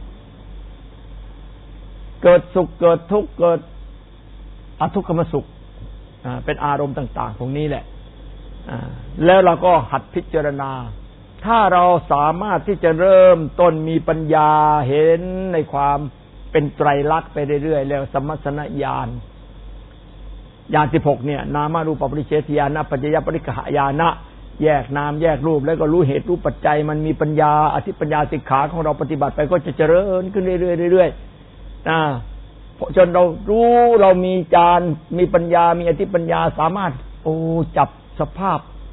เกิดสุขเกิดทุกข์เกิดอทุกขมสุขเป็นอารมณ์ต่างๆพวกนี้แหละแล้วเราก็หัดพิจารณาถ้าเราสามารถที่จะเริ่มต้นมีปัญญาเห็นในความเป็นไตรลักษณ์ไปเรื่อยๆแล้วสัมมัสสนญาณญาณสิบหกเนี่ยนามารูปปริเฉทญาณปัจจยปริกหญาณแยกนามแยกรูปแล้วก็รู้เหตุรู้ปัจจัยมันมีปัญญาอธิปัญญาสิกขาของเราปฏิบัติไปก็จะเจริญขึ้นเรื่อยๆเรื่อยๆนะจนเรารู้เรามีญาณมีปัญญามีอธิปัญญาสามารถโอ้จับสภาพ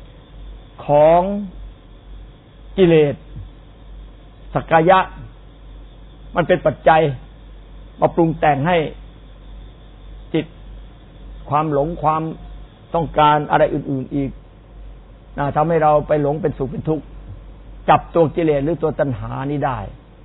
ของกิเลสสักกายะมันเป็นปัจจัยมาปรุงแต่งให้จิตความหลงความต้องการอะไรอื่นๆอีกนะทำให้เราไปหลงเป็นสุขเป็นทุกข์จับตัวกิเลสหรือตัวตัณหานี้ได้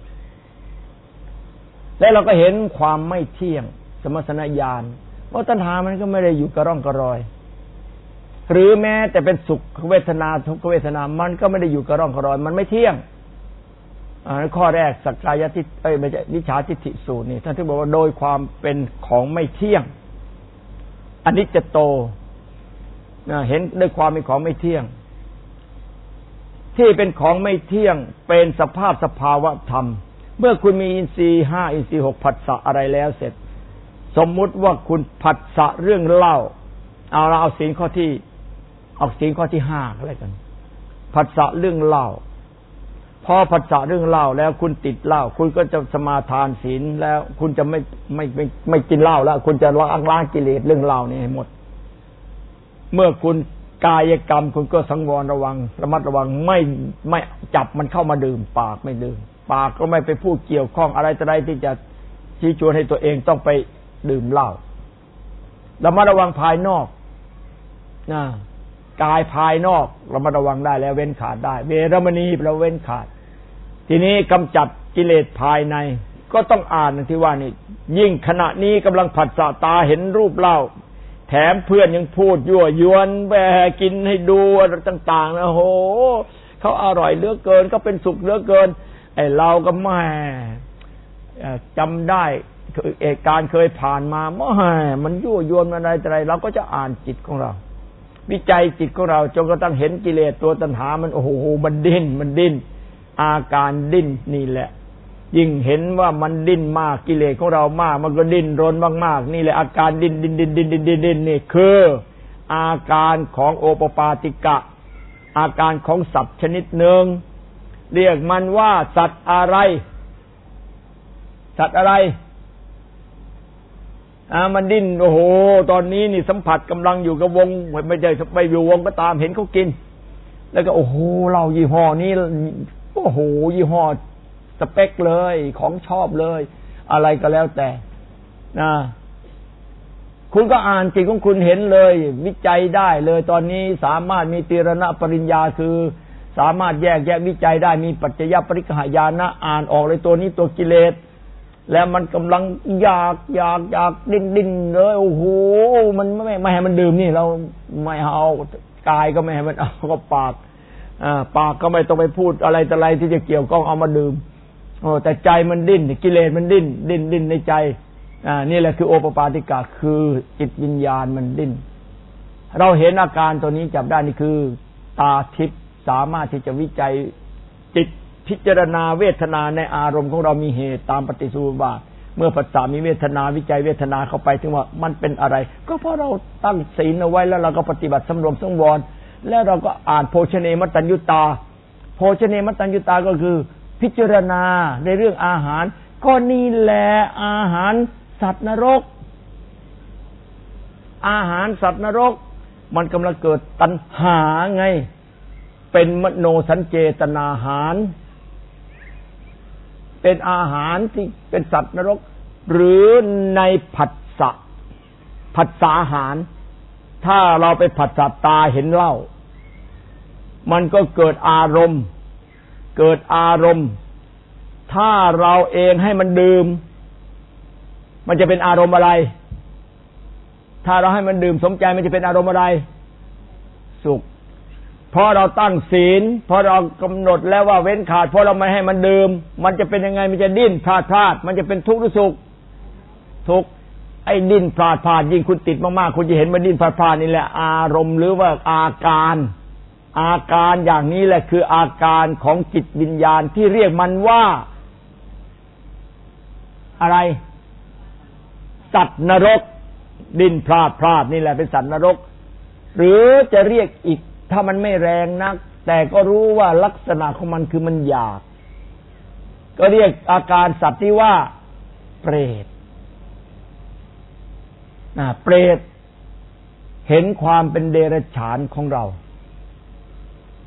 และเราก็เห็นความไม่เที่ยงสมสนญาณว่าตัณหามันก็ไม่ได้อยู่กระร่องกระรอยหรือแม้แต่เป็นสุขเวทนาทุกขเวทนามันก็ไม่ได้อยู่กระร่องกระรอยมันไม่เที่ยงอ่าข้อแรกสักกายทิฏฐิเอ้ยไม่ใช่วิชชาทิฏฐิสูตรนี่ท่านที่บอกว่าโดยความเป็นของไม่เที่ยงอนิจจโตนะเห็นด้วยความเป็นของไม่เที่ยงที่เป็นของไม่เที่ยงเป็นสภาพสภาวะธรรมเมื่อคุณมีอินทรีย์ห้าอินทรีย์หกผัสสะอะไรแล้วเสร็จสมมุติว่าคุณผัสสะเรื่องเล่าเอาเราเอาศีลข้อที่เอาศีลข้อที่ห้าอะไรกันผัสสะเรื่องเล่าพอผัสสะเรื่องเล่าแล้วคุณติดเหล้าคุณก็จะสมาทานศีลแล้วคุณจะไม่ไม่ไม่ไม่กินเหล้าแล้วคุณจะล้างล้างกิเลสเรื่องเหล้านี่ให้หมดเมื่อคุณกายกรรมคุณก็สังวรระวังระมัดระวังไม่ไม่จับมันเข้ามาดื่มปากไม่ดื่มปากก็ไม่ไปพูดเกี่ยวข้องอะไรต่ออะไรที่จะชี้ชวนให้ตัวเองต้องไปดื่มเหล้าระมัดระวังภายนอกนะกายภายนอกระมัดระวังได้แล้วเว้นขาดได้เวรมณีเราเว้นขาดทีนี้กำจัดกิเลสภายในก็ต้องอ่านที่ว่านี่ยิ่งขณะนี้กำลังผัสสะตาเห็นรูปเหล้าแถมเพื่อนยังพูดยั่วยวนแบกินให้ดูอะไรต่างๆนะโหเขาอร่อยเหลือเกินก็เป็นสุขเหลือเกินไอ้เราก็แม่จำได้เหตุการณ์เคยผ่านมาแม่มันยั่วยวนอะไรอะไรเราก็จะอ่านจิตของเราวิจัยจิตของเราจนกระทั่งเห็นกิเลสตัวตัณหามันโอ้โหมันดิ้นมันดิ้นอาการดิ้นนี่แหละยิ่งเห็นว่ามันดิ้นมากกิเลสของเรามากมันก็ดิ้นรนมากๆนี่แหละอาการดิ้นดิ้นดิ้นดิ้นดิ้นดิ้นดิ้นนี่คืออาการของโอปปาติกะอาการของสัตว์ชนิดหนึ่งเรียกมันว่าสัตว์อะไรสัตว์อะไรอ่ามันดิ้นโอ้โหตอนนี้นี่สัมผัสกำลังอยู่กับวงไม่ใช่ไปอยู่วงก็ตามเห็นเขากินแล้วก็โอ้โหเรายี่ห้อนี้โอ้โหยี่ห้อสเปคเลยของชอบเลยอะไรก็แล้วแต่นะคุณก็อ่านจิตของคุณเห็นเลยวิจัยได้เลยตอนนี้สามารถมีตีรณปริญญาคือสามารถแยกแยะวิจัยได้มีปัจจยปริกหายานะอ่านออกเลยตัวนี้ตัวกิเลสแล้วมันกำลังอยากอยากอยากดิ้นดิ้นเลยโอ้โหมันไม่ไม่ให้มันดื่มนี่เราไม่เอากายก็ไม่ให้มันเอาก็ปากอ่าปากก็ไม่ต้องไปพูดอะไรแต่อะไรที่จะเกี่ยวข้องเอามาดื่มโอ้แต่ใจมันดิ้นกิเลสมันดิ้นดิ้นดิ้นในใจอ่านี่แหละคือโอปปาติกะคือจิตวิญญาณมันดิ้นเราเห็นอาการตัวนี้จับได้นี่คือตาทิพย์สามารถที่จะวิจัยจิตพิจารณาเวทนาในอารมณ์ของเรามีเหตุตามปฏิสุบาทเมื่อปัสสามีเวทนาวิจัยเวทนาเข้าไปถึงว่ามันเป็นอะไรก็เพราะเราตั้งศีลเอาไว้แล้วเราก็ปฏิบัติสำรวมสังวรแล้วเราก็อ่านโภชเนมัตตัญญุตาโภชเนมัตตัญญุตาก็คือพิจารณาในเรื่องอาหารก็นี่แหละอาหารสัตว์นรกอาหารสัตว์นรกมันกำลังเกิดตัณหาไงเป็นมโนสัญเจตนาหารเป็นอาหารที่เป็นสัตว์นรกหรือในผัสสะผัสสะอาหารถ้าเราไปผัสสะตาเห็นเหล้ามันก็เกิดอารมณ์เกิดอารมณ์ถ้าเราเองให้มันดื่มมันจะเป็นอารมณ์อะไรถ้าเราให้มันดื่มสมใจมันจะเป็นอารมณ์อะไรสุขพอเราตั้งศีลพอเรากำหนดแล้วว่าเว้นขาดพอเราไม่ให้มันดื่มมันจะเป็นยังไงมันจะดิ้นพลาดพลาดมันจะเป็นทุกข์หรือสุขทุกข์ไอ้ดิ้นพลาดพลาดยิ่งคุณติดมากๆคุณจะเห็นมันดิ้นพลาดพลาดนี่แหละอารมณ์หรือว่าอาการอาการอย่างนี้แหละคืออาการของจิตวิญญาณที่เรียกมันว่าอะไรสัตว์นรกดิ้นพลาดพลาดนี่แหละเป็นสัตว์นรกหรือจะเรียกอีกถ้ามันไม่แรงนักแต่ก็รู้ว่าลักษณะของมันคือมันอยากก็เรียกอาการสัตว์ที่ว่าเปรตนะเปรตเห็นความเป็นเดรัจฉานของเรา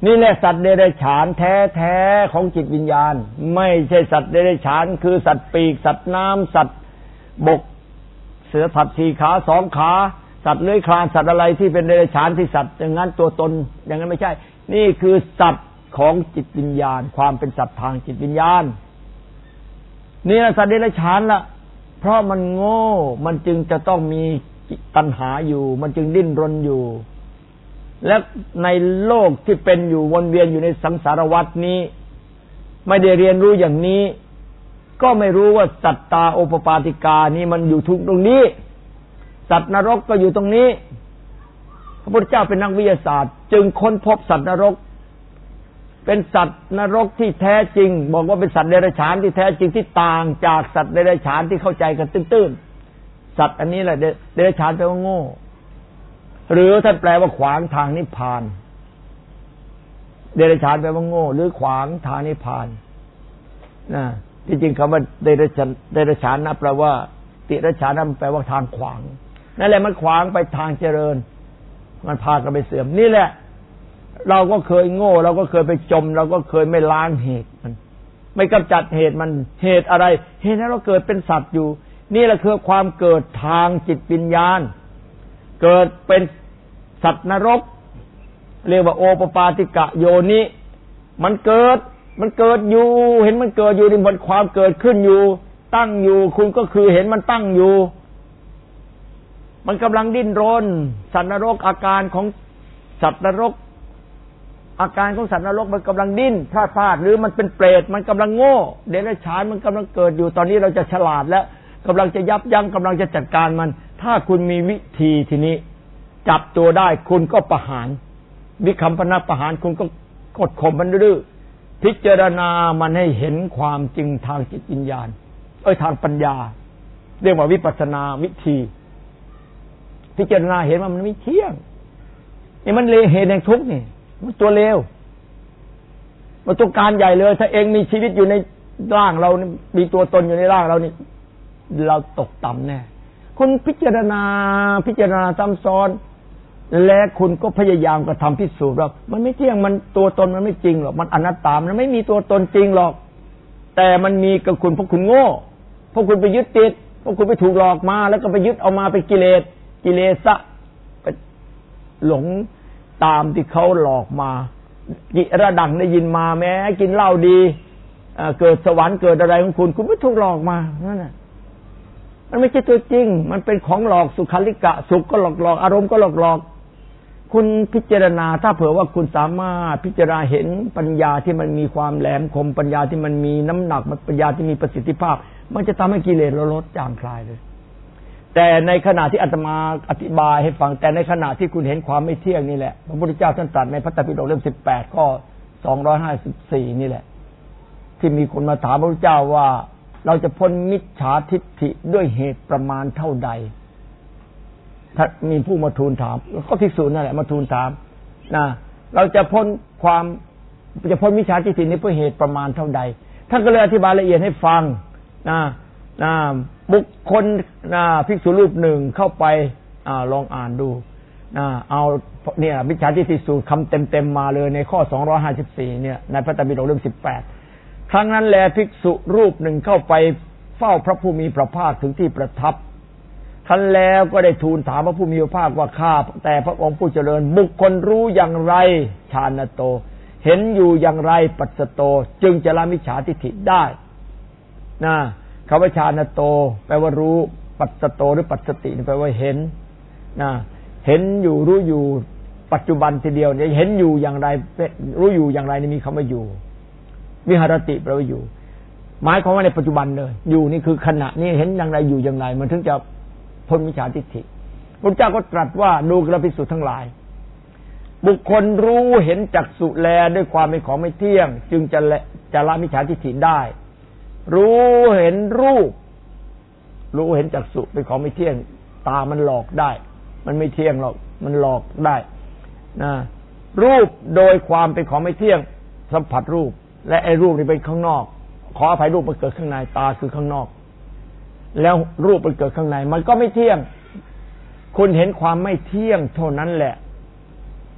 นี่แหละสัตว์เดรัจฉานแท้ๆของจิตวิญญาณไม่ใช่สัตว์เดรัจฉานคือสัตว์ปีกสัตว์น้ำสัตว์บกเสือสัตว์สี่ขาสองขาสัตว์เลื้อยคลานสัตว์อะไรที่เป็นเดรัจฉานที่สัตว์อย่างนั้นตัวตนอย่างนั้นไม่ใช่นี่คือสัตว์ของจิตวิญญาณความเป็นสัตว์ทางจิตวิญญาณนี่แหละสัตว์เดรัจฉานล่ะเพราะมันโง่มันจึงจะต้องมีตัณหาอยู่มันจึงดิ้นรนอยู่และในโลกที่เป็นอยู่วนเวียนอยู่ในสังสารวัฏนี้ไม่ได้เรียนรู้อย่างนี้ก็ไม่รู้ว่าสัตตาโอปปาติกานี่มันอยู่ทุกตรงนี้สัตว์นรกก็อยู่ตรงนี้พระพุทธเจ้าเป็นนักวิทยาศาสตร์จึงค้นพบสัตว์นรกเป็นสัตว์นรกที่แท้จริงบอกว่าเป็นสัตว์เดรัจฉานที่แท้จริงที่ต่างจากสัตว์เดรัจฉานที่เข้าใจกันตื้นๆสัตว์อันนี้แหละเดรัจฉานแปลว่าโง่หรือท่านแปลว่าขวางทางนิพพานเดรัจฉานแปลว่าโง่หรือขวางทางนิพพานนะที่จริงคำว่าเดรัจฉานเดรัจฉานนะแปลว่าติรัจฉานนั้นแปลว่าทางขวางนั่นแหละมันขวางไปทางเจริญมันพากันไปเสื่อมนี่แหละเราก็เคยโง่เราก็เคยไปจมเราก็เคยไม่ล้างเหตุมันไม่กำจัดเหตุมันเหตุอะไรเหตุนั้นเราเกิดเป็นสัตว์อยู่นี่แหละคือความเกิดทางจิตวิญญาณเกิดเป็นสัตว์นรกเรียกว่าโอปปาติกะโยนิมันเกิดมันเกิดอยู่เห็นมันเกิดอยู่ในบนความเกิดขึ้นอยู่ตั้งอยู่คุณก็คือเห็นมันตั้งอยู่มันกำลังดิ้นรนสัตว์นรกอาการของสัตว์นรกอาการของสัตว์นรกมันกำลังดิ้นพลาดพลาดหรือมันเป็นเปรตมันกำลังโง่เดรัจฉานมันกำลังเกิดอยู่ตอนนี้เราจะฉลาดแล้วกำลังจะยับยั้งกำลังจะจัดการมันถ้าคุณมีวิธีทีนี้จับตัวได้คุณก็ประหารวิคัมปนะประหารคุณก็กดข่มมันดื้อพิจารณามันให้เห็นความจริงทางจิตวิญญาณเอ้ยทางปัญญาเรียกว่าวิปัสสนาวิธีพิจารณาเห็นว่ามันไม่เที่ยงนี่มันเลวเหตุแห่งทุกข์นี่มันตัวเลวมันตัวการใหญ่เลยถ้าเองมีชีวิตอยู่ในร่างเรามีตัวตนอยู่ในร่างเรานี่เราตกต่ำแน่คุณพิจารณาพิจารณาซ้ำซ้อนและคุณก็พยายามกระทำพิสูจน์ว่ามันไม่เที่ยงมันตัวตนมันไม่จริงหรอกมันอนัตตามันไม่มีตัวตนจริงหรอกแต่มันมีกับคุณเพราะคุณโง่เพราะคุณไปยึดติดเพราะคุณไปถูกหลอกมาแล้วก็ไปยึดเอามาเป็นกิเลสกิเลสะไปหลงตามที่เขาหลอกมากิระดังได้ยินมาแม้กินเหล้าดีเกิดสวรรค์เกิดอะไรของคุณคุณไม่ถูกหลอกมานั่นน่ะมันไม่ใช่ตัวจริงมันเป็นของหลอกสุขัลลิกะสุขก็หลอกหลอกอารมณ์ก็หลอกหลอกคุณพิจารณาถ้าเผื่อว่าคุณสามารถพิจารณาเห็นปัญญาที่มันมีความแหลมคมปัญญาที่มันมีน้ำหนักมันปัญญาที่มีประสิทธิภาพมันจะทำให้กิเลสเราลดจางคลายเลยแต่ในขณะที่อาตมาอธิบายให้ฟังแต่ในขณะที่คุณเห็นความไม่เที่ยงนี่แหละพระพุทธเจ้าท่านตรัสในพระไตรปิฎกเล่มสิบแปดข้อสองร้อยห้าสิบสี่นี่แหละที่มีคนมาถามพระพุทธเจ้าว่าเราจะพ้นมิจฉาทิฏฐิด้วยเหตุประมาณเท่าใดถ้ามีผู้มาทูลถามก็ภิกษุนั่นแหละมาทูลถามนะเราจะพ้นความจะพ้นมิจฉาทิฏฐินี้ด้วยเหตุประมาณเท่าใดท่านก็เลยอธิบายละเอียดให้ฟังนะนะบุคคลนะภิกษุรูปหนึ่งเข้าไปอ่าลองอ่านดูนะเอาเนี่ยมิจฉาทิฏฐิสูตรคำเต็มๆมาเลยในข้อสองร้อยห้าสิบสี่เนี่ยในพระไตรปิฎกเล่มสิบแปดครั้งนั้นแลภิกษุรูปหนึ่งเข้าไปเฝ้าพระผู้มีพระภาคถึงที่ประทับท่านแล้วก็ได้ทูลถามพระผู้มีพระภาคว่าข้าแต่พระองค์ผู้เจริญบุคคลรู้อย่างไรฌานโตเห็นอยู่อย่างไรปัสสโตจึงจะละมิจฉาทิฏฐิได้นะคำว่าฌานโตแปลว่ารู้ปัสสโตหรือปัสสติแปลว่าเห็นนะเห็นอยู่รู้อยู่ปัจจุบันทีเดียวเนี่ยเห็นอยู่อย่างไรรู้อยู่อย่างไรนี่มีคำว่าอยู่วิหารติแปลว่าอยู่หมายความว่าในปัจจุบันเลยอยู่นี่คือขณะนี้เห็นอย่างไรอยู่อย่างไรมันถึงจะพ้นมิจฉาทิฏฐิพระเจ้าก็ตรัสว่าดูกระภิกษุทั้งหลายบุคคลรู้เห็นจักษุแลด้วยความเป็นของไม่เที่ยงจึงจะจะละมิจฉาทิฏฐิได้รู้เห็นรูปรู้เห็นจักษุเป็นของไม่เที่ยงตามันหลอกได้มันไม่เที่ยงหรอกมันหลอกได้นะรูปโดยความเป็นของไม่เที่ยงสัมผัสรูปและไอ้รูปนี่เป็นข้างนอกขออภัยรูปมันเกิดข้างในตาคือข้างนอกแล้วรูปมันเกิดข้างในมันก็ไม่เที่ยงคุณเห็นความไม่เที่ยงเท่านั้นแหละ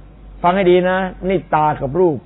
ฟังให้ดีนะนี่ตากับรูป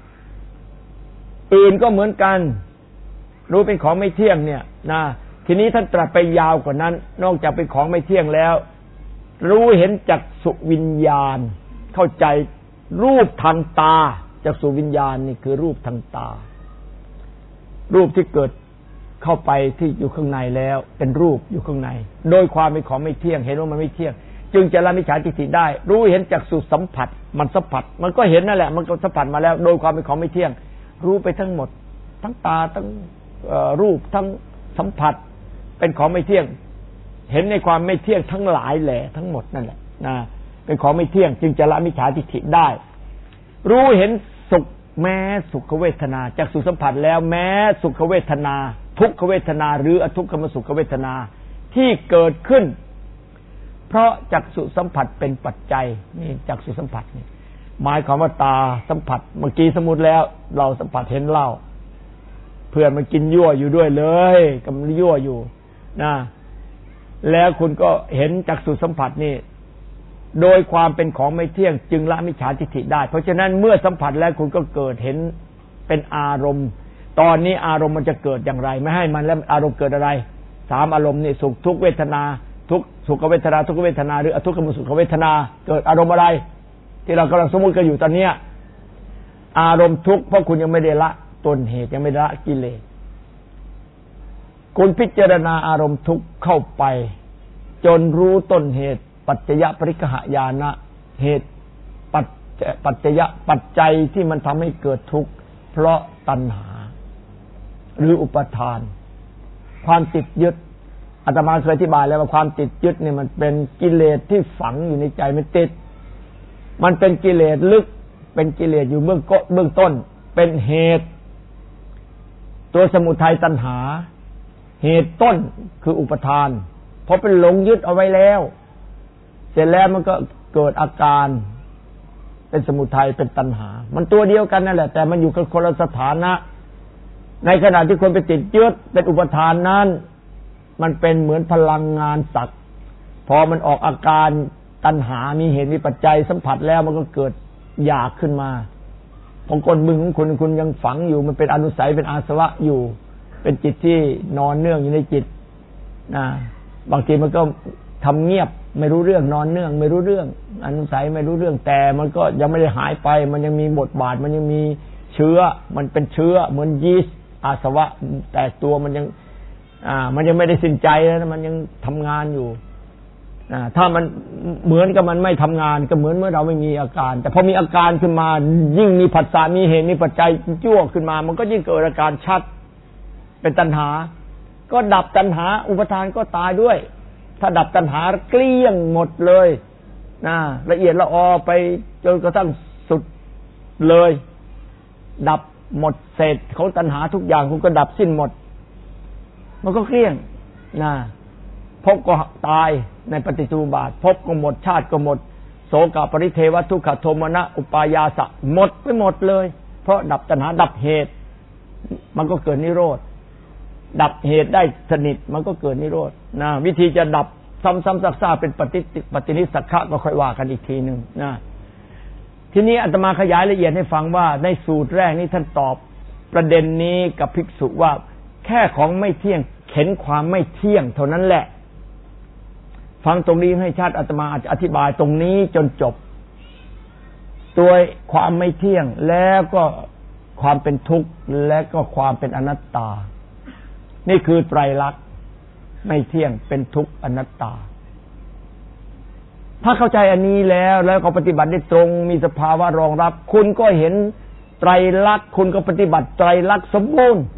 อื่นก็เหมือนกันรู้เป็นของไม่เที่ยงเนี่ยนะทีนี้ท่านตรัสไปยาวกว่านั้นนอกจากเป็นของไม่เที่ยงแล้วรู้เห็นจักษุวิญญาณเข้าใจรูปทางตาจักษุวิญญาณนี่คือรูปทางตารูปที่เกิดเข้าไปที่อยู่ข้างในแล้วเป็นรูปอยู่ข้างในโดยความเป็นของไม่เที่ยงเห็นว่ามันไม่เที่ยงจึงจะละมิจฉาทิฏฐิได้รู้เห็นจักษุสัมผัสมันสัมผัสมันก็เห็นนั่นแหละมันก็สัมผัสมาแล้วโดยความเป็นของไม่เที่ยงรู้ไปทั้งหมดทั้งตาทั้งรูปทั้งสัมผัสเป็นของไม่เที่ยงเห็นในความไม่เที่ยงทั้งหลายแหละทั้งหมดนั่นแหละนะเป็นของไม่เที่ยงจึงจะละมิจฉาทิฏฐิได้รู้เห็นสุขแม้สุขเวทนาจักษุสัมผัสแล้วแม้สุขเวทนาทุกขเวทนาหรืออทุกขมสุขเวทนาที่เกิดขึ้นเพราะจักษุสัมผัสเป็นปัจจัยนี่จักษุสัมผัสนี่หมายความว่าตาสัมผัสเมื่อกี้สมมุติแล้วเราสัมผัสเห็นเหล้าเพื่อนมันกินยั่วอยู่ด้วยเลยกำลังยั่วอยู่นะแล้วคุณก็เห็นจักษุสัมผัสนี่โดยความเป็นของไม่เที่ยงจึงละมิจฉาทิฏฐิได้เพราะฉะนั้นเมื่อสัมผัสแล้วคุณก็เกิดเห็นเป็นอารมณ์ตอนนี้อารมณ์มันจะเกิดอย่างไรไม่ให้มันแล้วอารมณ์เกิดอะไรสามอารมณ์นี่สุขทุกเวทนาทุกสุขเวทนาทุกเวทนาหรืออทุกขมสุขเวทนาเกิดอารมณ์อะไรที่เรากำลังสมมุติกันอยู่ตอนนี้อารมณ์ทุกข์เพราะคุณยังไม่ได้ละต้นเหตุยังไม่ได้ละกิเลสคุณพิจารณาอารมณ์ทุกข์เข้าไปจนรู้ต้นเหตุปัจจยปริกหญาณะเหตุปัจปัจจยปัจจัยที่มันทำให้เกิดทุกข์เพราะตัณหาหรืออุปทานความติดยึดอาตมาเคยอธิบายแล้วว่าความติดยึดเนี่ยมันเป็นกิเลสที่ฝังอยู่ในใจมันติดมันเป็นกิเลสลึกเป็นกิเลสอยู่เบื้องก็เบื้องต้นเป็นเหตุตัวสมุทัยตัณหาเหตุต้นคืออุปทานพอเป็นหลงยึดเอาไว้แล้วเสร็จแล้วมันก็เกิดอาการเป็นสมุทัยเป็นตัณหามันตัวเดียวกันนั่นแหละแต่มันอยู่กันคนละสถานะในขณะที่คนไปติดยึดเป็นอุปทานนั้นมันเป็นเหมือนพลังงานศักดิ์พอมันออกอาการตัณหามีเหตุมีปัจจัยสัมผัสแล้วมันก็เกิดอยากขึ้นมาของคนมึงของคุณคุณยังฝังอยู่มันเป็นอนุสัยเป็นอาสวะอยู่เป็นจิตที่นอนเนื่องอยู่ในจิตนะบางทีมันก็ทำเงียบไม่รู้เรื่องนอนเนื่องไม่รู้เรื่องอนุสัยไม่รู้เรื่องแต่มันก็ยังไม่ได้หายไปมันยังมีบทบาทมันยังมีเชื้อมันเป็นเชื้อเหมือนยีสต์อาสวะแต่ตัวมันยังอ่ามันยังไม่ได้สิ้นใจนะมันยังทำงานอยู่อ่าถ้ามันเหมือนกับมันไม่ทำงานก็เหมือนเมื่อเราไม่มีอาการแต่พอมีอาการขึ้นมายิ่งมีผัสสะมีเหตุมีปัจจัยยั่วขึ้นมามันก็ยิ่งเกิดอาการชัดเป็นตัณหาก็ดับตัณหาอุปทานก็ตายด้วยถ้าดับตัณหาเกลี้ยงหมดเลยนะละเอียดละออไปจนกระทั่งสุดเลยดับหมดเศษของตัณหาทุกอย่างคุณก็ดับสิ้นหมดมันก็เกลี้ยงนะภพก็ตายในปฏิจจสมุปบาทภพก็หมดชาติก็หมดโสกปริเทวทุกขโทมนัสอุปายาสะหมดไปหมดเลยเพราะดับตัณหาดับเหตุมันก็เกิดนิโรธดับเหตุได้สนิทมันก็เกิดนิโรธนะวิธีจะดับซ้ำๆซากๆเป็นปฏิปฏินิสสักขะก็ค่อยว่ากันอีกทีนึงนะทีนี้อาตมาขยายละเอียดให้ฟังว่าในสูตรแรกนี้ท่านตอบประเด็นนี้กับภิกษุว่าแค่ของไม่เที่ยงเข็นความไม่เที่ยงเท่านั้นแหละฟังตรงนี้ให้ชัดอาตมาอาจจะอธิบายตรงนี้จนจบตัวความไม่เที่ยงแล้วก็ความเป็นทุกข์และก็ความเป็นอนัตตานี่คือไตรลักษณ์ไม่เที่ยงเป็นทุกข์อนัตตาถ้าเข้าใจอันนี้แล้วแล้วก็ปฏิบัติได้ตรงมีสภาวะรองรับคุณก็เห็นไตรลักษณ์คุณก็ปฏิบัติไตรลักษณ์สมบูรณ์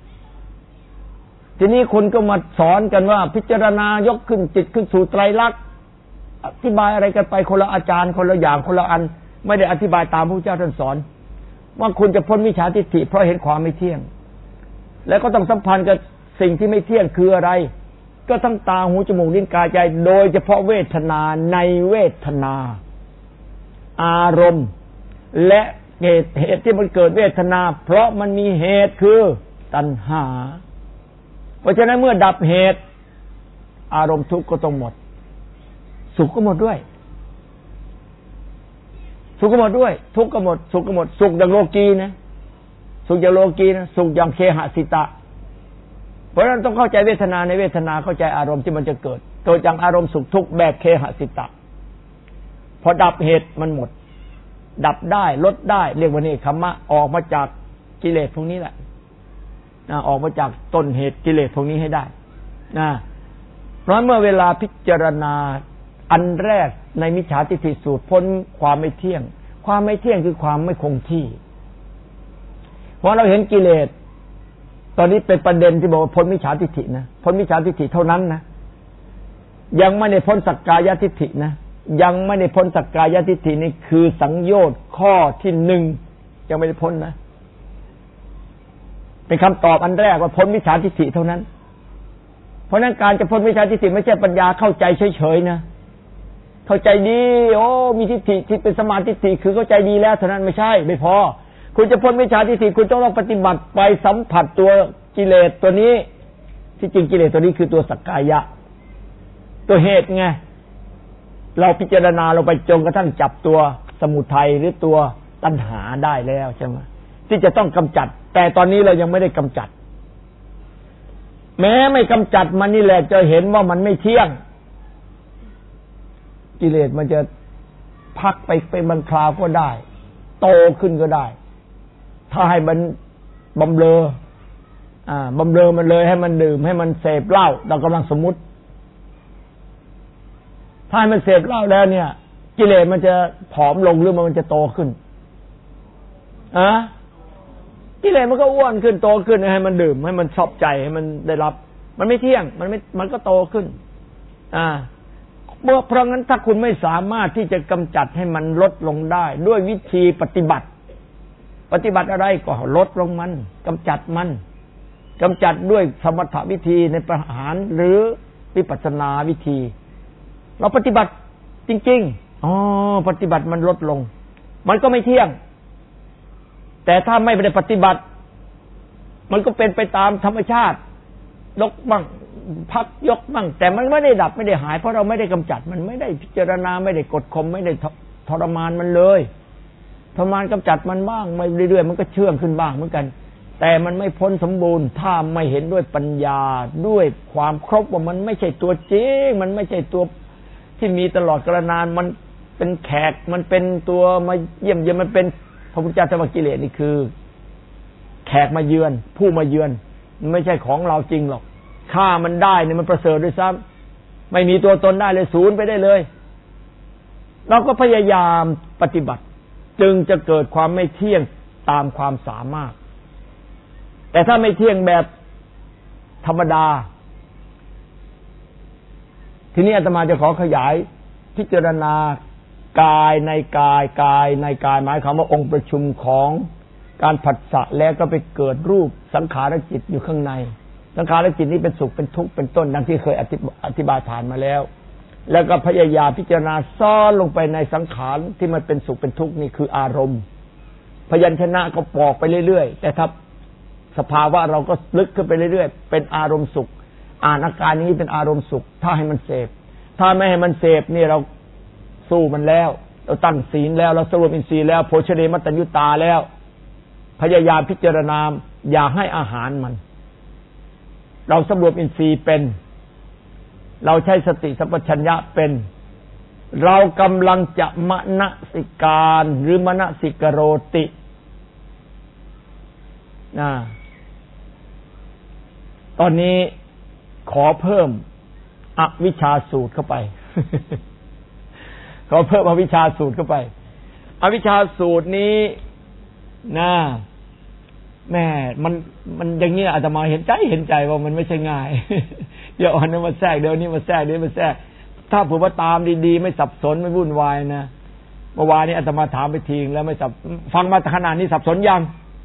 ทีนี้คุณก็มาสอนกันว่าพิจารณายกขึ้นจิตขึ้นสู่ไตรลักษณ์อธิบายอะไรกันไปคนละอาจารย์คนละอย่างคนละอันไม่ได้อธิบายตามพระเจ้าท่านสอนว่าคุณจะพ้นมิจฉาทิฏฐิเพราะเห็นความไม่เที่ยงแล้วก็ต้องสัมพันธ์กับสิ่งที่ไม่เที่ยงคืออะไรก็ทั้งตาหูจมูกลิ้นกายใจโดยเฉพาะเวทนาในเวทนาอารมณ์และเหตุเหตุที่มันเกิดเวทนาเพราะมันมีเหตุคือตัณหาเพราะฉะนั้นเมื่อดับเหตุอารมณ์ทุกข์ก็ต้องหมดสุขก็หมดด้วยสุขก็หมดด้วยทุกข์ก็หมดสุขก็หมดสุขอย่างโลกีนะสุขอย่างโลกีนะสุขอย่างเคหสิตะเพราะฉะนั้นต้องเข้าใจเวทนาในเวทนาเข้าใจอารมณ์ที่มันจะเกิดเกิดจากอารมณ์สุขทุกข์แบบเคหสิตะพอดับเหตุมันหมดดับได้ลดได้เรียกว่านี่คัมมะออกมาจากกิเลสพวกนี้แหละนะออกมาจากต้นเหตุกิเลสพวกนี้ให้ได้นะเพราะเมื่อเวลาพิจารณาอันแรกในมิจฉาทิฏฐิสูตรพ้นความไม่เที่ยงความไม่เที่ยงคือความไม่คงที่เพราะเราเห็นกิเลสตอนนี้เป็นประเด็นที่บอกว่าพ้นมิจฉาทิฏฐินะพ้นมิจฉาทิฏฐิเท่านั้นนะยังไม่ได้พ้นสักกายทิฏฐินะยังไม่ได้พ้นสักกายทิฏฐินี่คือสังโยชน์ข้อที่หนึ่งยังไม่ได้พ้นนะเป็นคำตอบอันแรกว่าพ้นมิจฉาทิฏฐิเท่านั้นเพราะนั้นการจะพ้นมิจฉาทิฏฐิไม่ใช่ปัญญาเข้าใจเฉยๆนะเข้าใจดีโอ้มีทิฏฐิที่เป็นสมาธิทิฏฐิคือเข้าใจดีแล้วเท่านั้นไม่ใช่ไม่พอคุณจะพ้นมิจฉาทิฏฐิคุณต้องปฏิบัติไปสัมผัสตัวกิเลสตัวนี้ที่จริงกิเลสตัวนี้คือตัวสักกายะตัวเหตุไงเราพิจารณาเราไปจนกระทั่งจับตัวสมุทัยหรือตัวตัณหาได้แล้วใช่ไหมที่จะต้องกำจัดแต่ตอนนี้เรายังไม่ได้กำจัดแม้ไม่กำจัดมันนี่แหละจะเห็นว่ามันไม่เที่ยงกิเลสมันจะพักไปเป็นบางคราวก็ได้โตขึ้นก็ได้ถ้าให้มันบำเรออ่าบำเรอมันเลยให้มันดื่มให้มันเสพเหล้าเรากำลังสมมุติถ้าให้มันเสพเหล้าแล้วเนี่ยกิเลสมันจะผอมลงหรือมันจะโตขึ้นอะกิเลสมันก็อ้วนขึ้นโตขึ้นให้มันดื่มให้มันชอบใจให้มันได้รับมันไม่เที่ยงมันไม่มันก็โตขึ้นอ่าเมื่อเพราะงั้นถ้าคุณไม่สามารถที่จะกำจัดให้มันลดลงได้ด้วยวิธีปฏิบัติปฏิบัติอะไรก็ลดลงมันกำจัดมันกำจัดด้วยสมถะวิธีในประหารหรือวิปัสสนาวิธีเราปฏิบัติจริงๆอ๋อปฏิบัติมันลดลงมันก็ไม่เที่ยงแต่ถ้าไม่ได้ปฏิบัติมันก็เป็นไปตามธรรมชาติยกบ้างพักยกบ้างแต่มันไม่ได้ดับไม่ได้หายเพราะเราไม่ได้กำจัดมันไม่ได้พิจารณาไม่ได้กดข่มไม่ได้ทรมานมันเลยทรมานกำจัดมันบ้างไม่เรื่อยๆมันก็เชื่องขึ้นบ้างเหมือนกันแต่มันไม่พ้นสมบูรณ์ถ้าไม่เห็นด้วยปัญญาด้วยความครบว่ามันไม่ใช่ตัวจริงมันไม่ใช่ตัวที่มีตลอดกาลนานมันเป็นแขกมันเป็นตัวมาเยี่ยมเยียนมันเป็นพระพุทธเจ้าธรรมกิเลสนี่คือแขกมาเยือนผู้มาเยือนมันไม่ใช่ของเราจริงหรอกฆ่ามันได้เนี่ยมันประเสริฐด้วยซ้ำไม่มีตัวตนได้เลยศูนย์ไปได้เลยเราก็พยายามปฏิบัติจึงจะเกิดความไม่เที่ยงตามความสามารถแต่ถ้าไม่เที่ยงแบบธรรมดาทีนี้อาตมาจะขอขยายพิจารณากายในกายกายในกายหมายความว่าองค์ประชุมของการผัสสะแล้วก็ไปเกิดรูปสังขารจิตอยู่ข้างในสังขารจิตนี้เป็นสุขเป็นทุกข์เป็นต้นดังที่เคยอธิบายผ่านมาแล้วแล้วก็พยายามพิจารณาซ่อนลงไปในสังขารที่มันเป็นสุขเป็นทุกข์นี่คืออารมณ์พยัญชนะก็ปอกไปเรื่อยๆแต่ถ้าสภาวะเราก็ลึกขึ้นไปเรื่อยๆเป็นอารมณ์สุขอ่านอาการนี้เป็นอารมณ์สุขถ้าให้มันเสพถ้าไม่ให้มันเสพนี่เราสู้มันแล้วเราตั้งศีลแล้วเราสรวมอินทรีย์แล้วโภชเนมัตตัญญุตาแล้วพยายามพิจารณาอย่าให้อาหารมันเราสำรวมอินทรีย์เป็นเราใช้สติสัมปชัญญะเป็นเรากำลังจะมนสิการหรือมนสิกโรตินะตอนนี้ขอเพิ่มอวิชชาสูตรเข้าไป ขอเพิ่มอวิชชาสูตรเข้าไปอวิชชาสูตรนี้นะแม่มันมันอย่างเงี้ยอาตมาเห็นใจเห็นใจว่ามันไม่ใช่ง่าย เดี๋ยวอันนั้นมาแทรกเดี๋ยวนี้มาแทรกเดี๋ยวมาแทรกถ้าผมว่าตามดีๆไม่สับสนไม่วุ่นวายนะเมื่อวานนี้อาตมาถามไปทีแล้วไม่สับฟังมาขนาดนี้สับสนยัง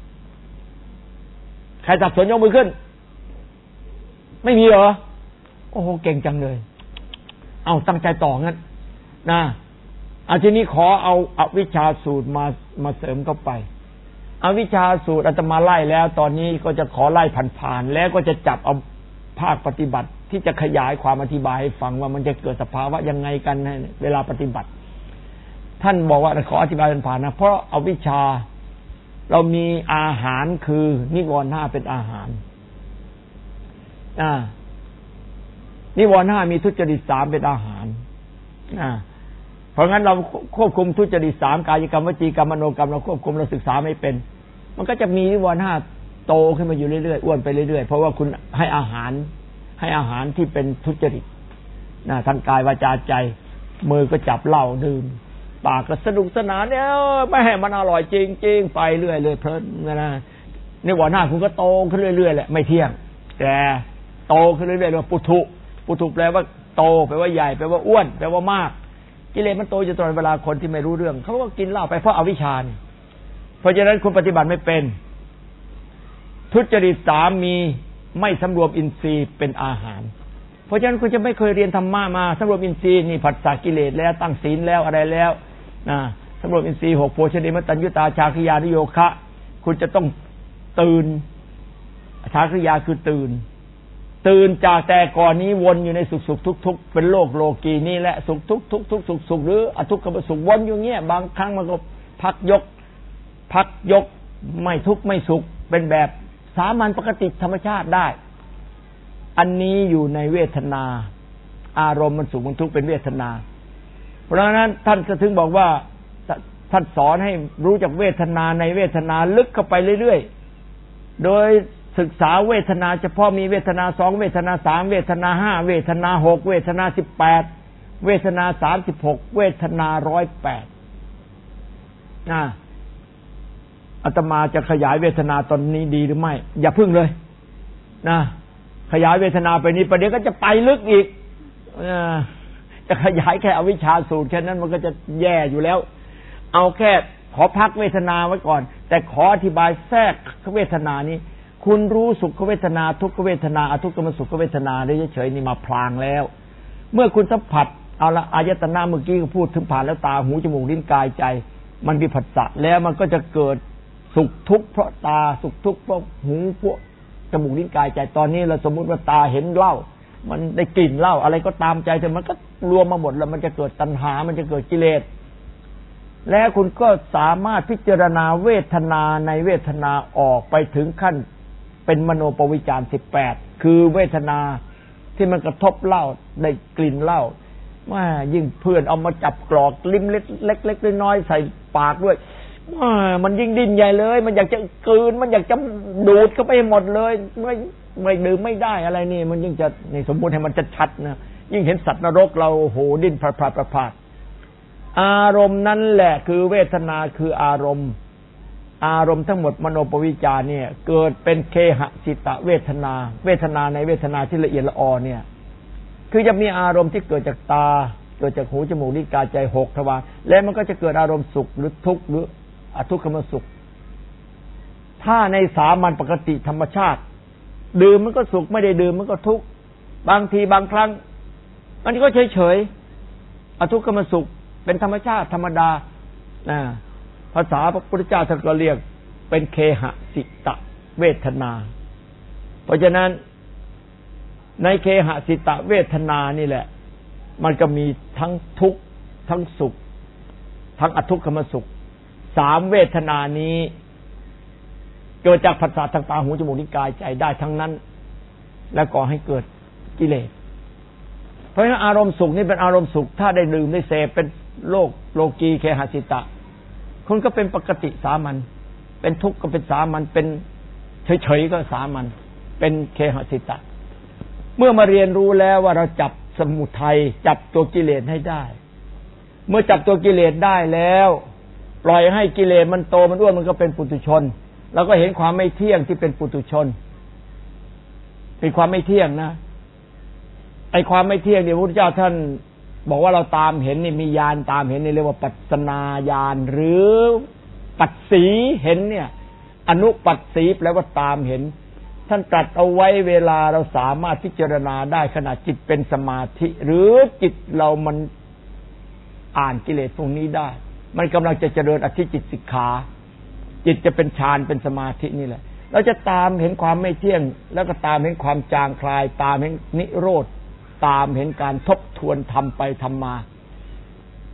ใครสับสนยกมือขึ้นไม่มีเหรอโอ้โหเก่งจังเลยเอาตั้งใจต่องั้นนะเอาทีนี้ขอเอาอวิชชาสูตรมามาเสริมเข้าไปอวิชชาสูตรอาตมาไล่แล้วตอนนี้ก็จะขอไล่ผ่านๆแล้วก็จะจับเอาภาคปฏิบัติที่จะขยายความอธิบายให้ฟังว่ามันจะเกิดสภาวะยังไงกันเวลาปฏิบัติท่านบอกว่าขออธิบายเป็นผ่านนะเพราะอวิชชาเรามีอาหารคือนิวรณ์ห้าเป็นอาหารอ่านิวรณ์ห้ามีทุจริตสามเป็นอาหารอ่าเพราะงั้นเราควบคุมทุจริตสามกายกรรมวจีกรรมมโนกรรมเราควบคุมเราศึกษาไม่เป็นมันก็จะมีนิวรณ์ห้าโตขึ้นมาอยู่เรื่อยๆอ้วนไปเรื่อยๆเพราะว่าคุณให้อาหารให้อาหารที่เป็นทุจริตนะทางกายวาจาใจมือก็จับเหล้าดื่มปากก็สนุกสนานเนี่ยไม่ให้มันอร่อยจริงๆไปเรื่อยเลยเพลินนะนิวรณ์ห้าคุณก็โตขึ้นเรื่อยๆแหละไม่เที่ยงแต่โตขึ้นเรื่อยๆเรียกว่าปุถุปุถุแปลว่าโตแปลว่าใหญ่แปลว่าอ้วนแปลว่ามากกิเลสมันโตอยู่ตลอดเวลาคนที่ไม่รู้เรื่องเขาก็กินเหล้าไปเพราะอวิชชาเนี่ยเพราะฉะนั้นคุณปฏิบัติไม่เป็นทุจริตสามมีไม่สำรวมอินทรีย์เป็นอาหารเพราะฉะนั้นคุณจะไม่เคยเรียนธรรมะมาสำรวมอินทรีย์นี่ผัสสะกิเลสแล้วตั้งศีลแล้วอะไรแล้วนะสำรวมอินทรีย์หกโภชเนมตัญญุตาชาคริยานิโยคะคุณจะต้องตื่นชาคริยาคือตื่นตื่นจากแต่ก่อนนี้วนอยู่ในสุขสุขทุกทุกเป็นโลกโลกีนี่แหละสุขทุกทุกทุกสุขสุขหรืออทุกขมสุขวนอยู่เงี้ยบางครั้งมันก็พักยกพักยกไม่ทุกข์ไม่สุขเป็นแบบสามัญปกติธรรมชาติได้อันนี้อยู่ในเวทนาอารมณ์มันสุขมันทุกข์เป็นเวทนาเพราะฉะนั้นท่านก็ถึงบอกว่าท่านสอนให้รู้จักเวทนาในเวทนาลึกเข้าไปเรื่อยๆโดยศึกษาเวทนาเฉพาะมีเวทนาสองเวทนาสามเวทนาห้าเวทนาหกเวทนาสิบแปดเวทนาสามสิบหกเวทนาร้อยแปดนะอาตมาจะขยายเวทนาตอนนี้ดีหรือไม่อย่าพึ่งเลยนะขยายเวทนาไปนี้ประเดี๋ยวก็จะไปลึกอีกจะขยายแค่อวิชชาสูตรแค่นั้นมันก็จะแย่อยู่แล้วเอาแค่ขอพักเวทนาไว้ก่อนแต่ขออธิบายแทรกเวทนานี้คุณรู้สุขเวทนาทุกขเวทนาอทุกขมสุขเวทนาได้เฉยๆนี่มาพลางแล้วเมื่อคุณสัมผัสเอาละอายตนะเมื่อกี้ก็พูดถึงผ่านแล้วตาหูจมูกลิ้นกายใจมันมีผัสสะแล้วมันก็จะเกิดสุขทุกข์เพราะตาสุขทุกข์เพราะหูพวกจมูกลิ้นกายใจตอนนี้เราสมมุติว่าตาเห็นเหล้ามันได้กลิ่นเหล้าอะไรก็ตามใจแต่มันก็รวมมาหมดแล้วมันจะเกิดตัณหามันจะเกิดกิเลสแล้วคุณก็สามารถพิจารณาเวทนาในเวทนาออกไปถึงขั้นเป็นมโนปวิจารสิบแปดคือเวทนาที่มันกระทบเหล้าได้กลิ่นเหล้าว่ายิ่งเพื่อนเอามาจับกรอกลิ้มเล็กเล็กน้อยใส่ปากด้วยมันยิ่งดิ้นใหญ่เลยมันอยากจะกลืนมันอยากจะดูดเข้าไปหมดเลยไม่ไม่ดื่มไม่ได้อะไรนี่มันยิ่งจะในสมมุติให้มันชัดๆนะยิ่งเห็นสัตว์นรกเราโหดิ้นพลาดพลาดพลาดอารมณ์นั้นแหละคือเวทนาคืออารมณ์อารมณ์ทั้งหมดมโนปวิจารเนี่ยเกิดเป็นเคหสิตะเวทนาเวทนาในเวทนาที่ละเอียดละออเนี่ยคือจะมีอารมณ์ที่เกิดจากตาเกิดจากหูจมูกลิ้นกายใจหกทวารแล้วมันก็จะเกิดอารมณ์สุขหรือทุกข์หรืออทุกขมสุขถ้าในสามัญปกติธรรมชาติดื่มมันก็สุขไม่ได้ดื่มมันก็ทุกข์บางทีบางครั้งมันก็เฉยๆอทุกขมสุขเป็นธรรมชาติธรรมดานะภาษาพระพุทธเจ้าท่านก็เรียกเป็นเคหสิตะเวทนาเพราะฉะนั้นในเคหสิตะเวทนานี่แหละมันก็มีทั้งทุกข์ทั้งสุขทั้งอทุกขมสุขสามเวทนานี้เกิดจากผัสสะทางตาหูจมูกลิ้นกายใจได้ทั้งนั้นและก่อให้เกิดกิเลสเพราะฉะนั้นอารมณ์สุขนี่เป็นอารมณ์สุขถ้าได้ดื่มได้เสพเป็นโลกโลกีเคหสิตะคุณก็เป็นปกติสามัญเป็นทุกข์ก็เป็นสามัญเป็นเฉยๆก็สามัญเป็นเคหสิตะเมื่อมาเรียนรู้แล้วว่าเราจับสมุทัยจับตัวกิเลสให้ได้เมื่อจับตัวกิเลสได้แล้วปล่อยให้กิเลสมันโตมันอ้วนมันก็เป็นปุถุชนเราก็เห็นความไม่เที่ยงที่เป็นปุถุชนเป็นความไม่เที่ยงนะไอ้ความไม่เที่ยงเนี่ยพระพุทธเจ้าท่านบอกว่าเราตามเห็นนี่มีญาณตามเห็นนี่เรียกว่าปัสนาญาณหรือปัสสีเห็นเนี่ยอนุปัสสีแปลว่าตามเห็นท่านตรัสเอาไว้เวลาเราสามารถพิจารณาได้ขณะจิตเป็นสมาธิหรือจิตเรามันอ่านกิเลสพวกนี้ได้มันกำลังจะเจริญอธิจิตสิกขาจิตจะเป็นฌานเป็นสมาธินี่แหละเราจะตามเห็นความไม่เที่ยงแล้วก็ตามเห็นความจางคลายตามเห็นนิโรธตามเห็นการทบทวนทำไปทำมา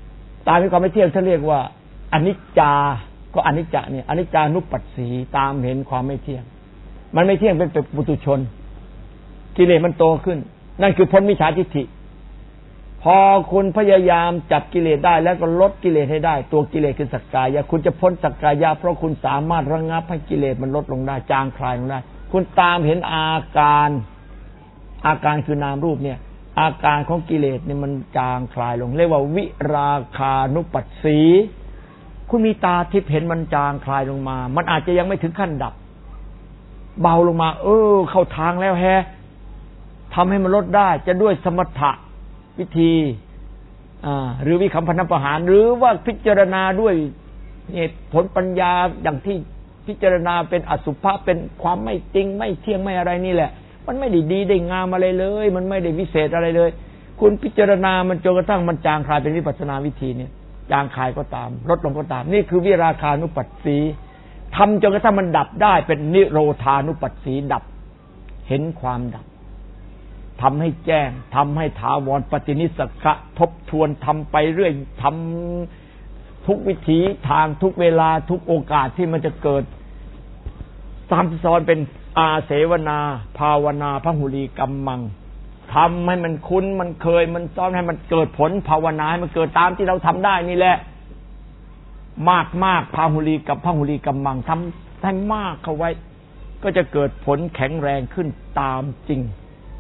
ตามมีความไม่เที่ยงท่านเรียกว่าอนิจจาก็อนิจจะเนี่ยอนิจจานุปัสสีตามเห็นความไม่เที่ยงมันไม่เที่ยงเป็นปุถุชนกิเลสมันโตขึ้นนั่นคือพ้นมิจฉาทิฏฐิพอคุณพยายามจับกิเลสได้แล้วก็ลดกิเลสให้ได้ตัวกิเลสคือสักกายะคุณจะพ้นสักกายะเพราะคุณสามารถระงับให้กิเลสมันลดลงได้จางคลายลงได้คุณตามเห็นอาการอาการคือนามรูปเนี่ยอาการของกิเลสเนี่ยมันจางคลายลงเรียกว่าวิราคานุปัสสีคุณมีตาทิพย์เห็นมันจางคลายลงมามันอาจจะยังไม่ถึงขั้นดับเบาลงมาเออเข้าทางแล้วแฮะทำให้มันลดได้จะด้วยสมถะวิธีอ่าหรือวิคัมพนประหารหรือว่าพิจารณาด้วยเหตุผลปัญญาอย่างที่พิจารณาเป็นอสุภะเป็นความไม่จริงไม่เที่ยงไม่อะไรนี่แหละมันไม่ได้ดีได้งามอะไรเลยมันไม่ได้วิเศษอะไรเลยคุณพิจารณามันจนกระทั่งมันจางคลายเป็นวิปัสสนาวิธีเนี่ยจางคลายก็ตามลดลงก็ตามนี่คือวิราคานุปัสสีทำจนกระทั่งมันดับได้เป็นนิโรธานุปัสสีดับเห็นความดับทำให้แจ้งทำให้ถาวรปฏินิสขะทบทวนทำไปเรื่อยทำทุกวิถีทางทุกเวลาทุกโอกาสที่มันจะเกิดตามซ้อนเป็นอาเสวนาภาวนาพหุลีกัมมังทำให้มันคุ้นมันเคยมันซ้อนให้มันเกิดผลภาวนาให้มันเกิดตามที่เราทำได้นี่แหละมากมากพหุลีกับพหุลีกัมมังทำให้มากเข้าไว้ก็จะเกิดผลแข็งแรงขึ้นตามจริง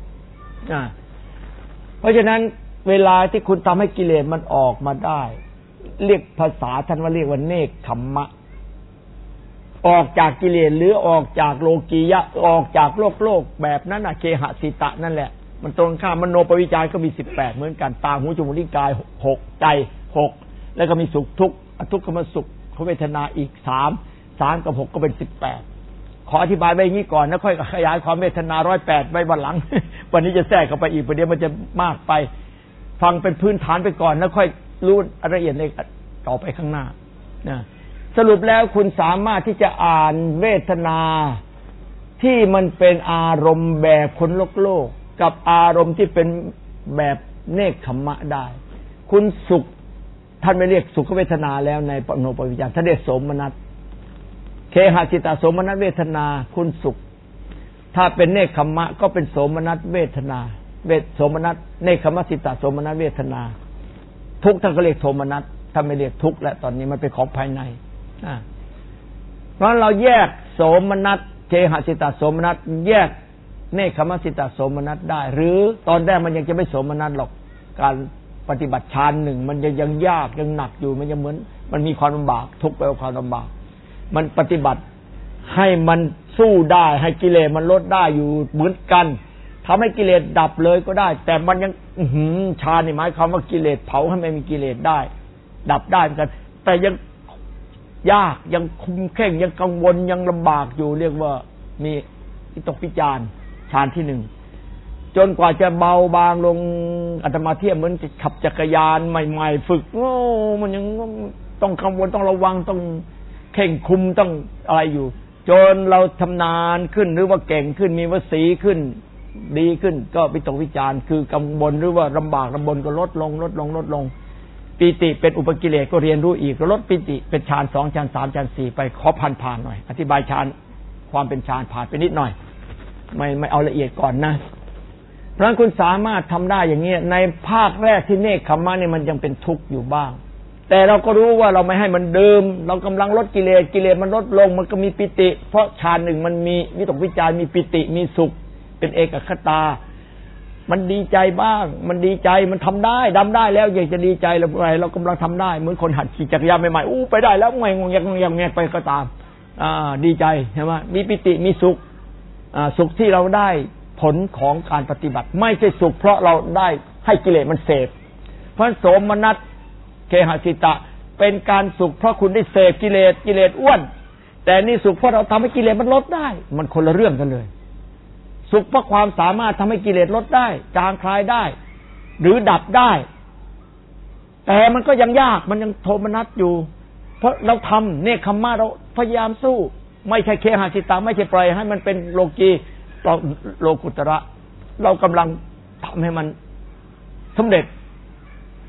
เพราะฉะนั้นเวลาที่คุณทำให้กิเลสมันออกมาได้เรียกภาษาท่านว่าเรียกว่าเนกขัมมะออกจากกิเลสหรือออกจากโลกียะออกจากโลกโลกแบบนั้นน่ะเคหสิตะนั่นแหละมันตรงข้ามมโนปวิจารก็มีสิบแปดเหมือนกันตาหูจมูกลิ้นกายหกใจหกแล้วก็มีสุขทุกข์อทุกขมสุขเวทนาอีกสามสามกับหกก็เป็นสิบแปดขออธิบายไว้อย่างนี้ก่อนแล้วค่อยขยายความเวทนาร้อยแปดไว้วันหลัง วันนี้จะแทรกเข้าไปอีกประเดี๋ยวมันจะมากไปฟังเป็นพื้นฐานไปก่อนแล้วค่อยรู้รายละเอียดในต่อไปข้างหน้านะสรุปแล้วคุณสามารถที่จะอ่านเวทนาที่มันเป็นอารมณ์แบบคนโลกโลกกับอารมณ์ที่เป็นแบบเนกขัมมะได้คุณสุขท่านไม่เรียกสุขเวทนาแล้วในปโนปวิจารท่านเรียกโสมนัสเคหจิตตโสมนัสเวทนาคุณสุขถ้าเป็นเนกขัมมะก็เป็นโสมนัสเวทนาเวทโสมนัสเนกขัมมะจิตตโสมนัสเวทนาทุกท่านก็เรียกโทมนัสถ้าไม่เรียกทุกข์แล้วตอนนี้มันเป็นของภายในเพราะเราแยกโสมนัสเคหจิตตโสมนัสแยกเนกขัมมะจิตตโสมนัสได้หรือตอนแรกมันยังจะไม่โสมนัสหรอกการปฏิบัติฌานหนึ่งมันยังยังยากยังหนักอยู่มันยังเหมือนมันมีความลำบากทุกข์ไปกับความลำบากมันปฏิบัติให้มันสู้ได้ให้กิเลสมันลดได้อยู่เหมือนกันทำให้กิเลสดับเลยก็ได้แต่มันยังฌานนี่หมายความว่ากิเลสเผาให้ไม่มีกิเลสได้ดับได้เหมือนกันแต่ยังยากยังคุมเข้งยังกังวลยังลำบากอยู่เรียกว่ามีวิตกวิจารฌานที่หนึ่งจนกว่าจะเบาบางลงอาตมาเทียบเหมือนขับจักรยานใหม่ๆฝึกโอ้มันยังต้องกังวลต้องระวังต้องเข่งคุมต้องอะไรอยู่จนเราชำนาญขึ้นหรือว่าเก่งขึ้นมีวสีขึ้นดีขึ้นก็วิตกวิจารคือกังวลหรือว่าลำบากลำบนก็ลดลงลดลงลดลงปีติเป็นอุปกิเลสก็เรียนรู้อีกลดปีติเป็นฌานสองฌานสามฌานสี่ไปขอผ่านผ่านหน่อยอธิบายฌานความเป็นฌานผ่านไปนิดหน่อยไม่ไม่เอาละเอียดก่อนนะเพราะฉะนั้นคุณสามารถทำได้อย่างนี้ในภาคแรกที่เนกขัมมะเนี่ยมันยังเป็นทุกข์อยู่บ้างแต่เราก็รู้ว่าเราไม่ให้มันเดิมเรากำลังลดกิเลสกิเลสมันลดลงมันก็มีปิติเพราะฌานหนึ่งมันมีวิตกวิจารมีปิติมีสุขเป็นเอกคตามันดีใจบ้างมันดีใจมันทำได้ดำได้แล้วอยากจะดีใจเราอะไรเรากำลังทำได้เหมือนคนหัดขี่จักรยานใหม่ๆอู้ไปได้แล้วไงงงยังยังไงไปก็ตามอ่าดีใจใช่ไหมมีปิติมีสุขอ่าสุขที่เราได้ผลของการปฏิบัติไม่ใช่สุขเพราะเราได้ให้กิเลสมันเสพเพราะโสมนัสเคหสิตะเป็นการสุขเพราะคุณได้เสพกิเลสกิเลสอ้วนแต่นี่สุขเพราะเราทำให้กิเลสมันลดได้มันคนละเรื่องกันเลยสุขเพราะความสามารถทำให้กิเลสลดได้จางคลายได้หรือดับได้แต่มันก็ยังยากมันยังโทมนัสอยู่เพราะเราทำเนกขัมมะเราพยายามสู้ไม่ใช่เคหสิตะไม่ใช่ปล่อยให้มันเป็นโลกีโลกุตระเรากำลังทำให้มันสำเร็จ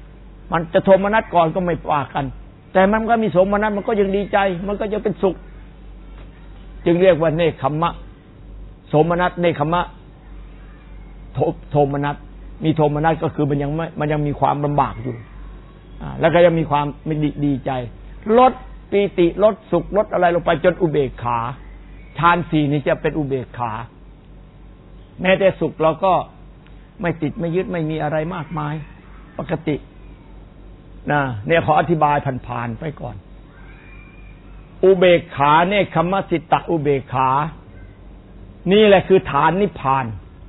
มันจะโทมนัสก่อนก็ไม่ว่ากันแต่มันก็มีโสมนัสมันก็ยังดีใจมันก็ยังเป็นสุขจึงเรียกว่าเนคขมะโสมนัสเนคขมะโทมนัสมีโทมนัสก็คือมันยังไม่มันยังมีความลำบากอยู่แล้วก็ยังมีความไม่ดีใจลดปีติลดสุขลดอะไรลงไปจนอุเบกขาฌานสี่นี่จะเป็นอุเบกขาแม้แต่สุขเราก็ไม่ติดไม่ยึดไม่มีอะไรมากมายปกตินะเนี่ยขออธิบายผ่านๆไปก่อนอุเบกขาเนคขมสิตะอุเบกขานี่แหละคือฐานนิพพาน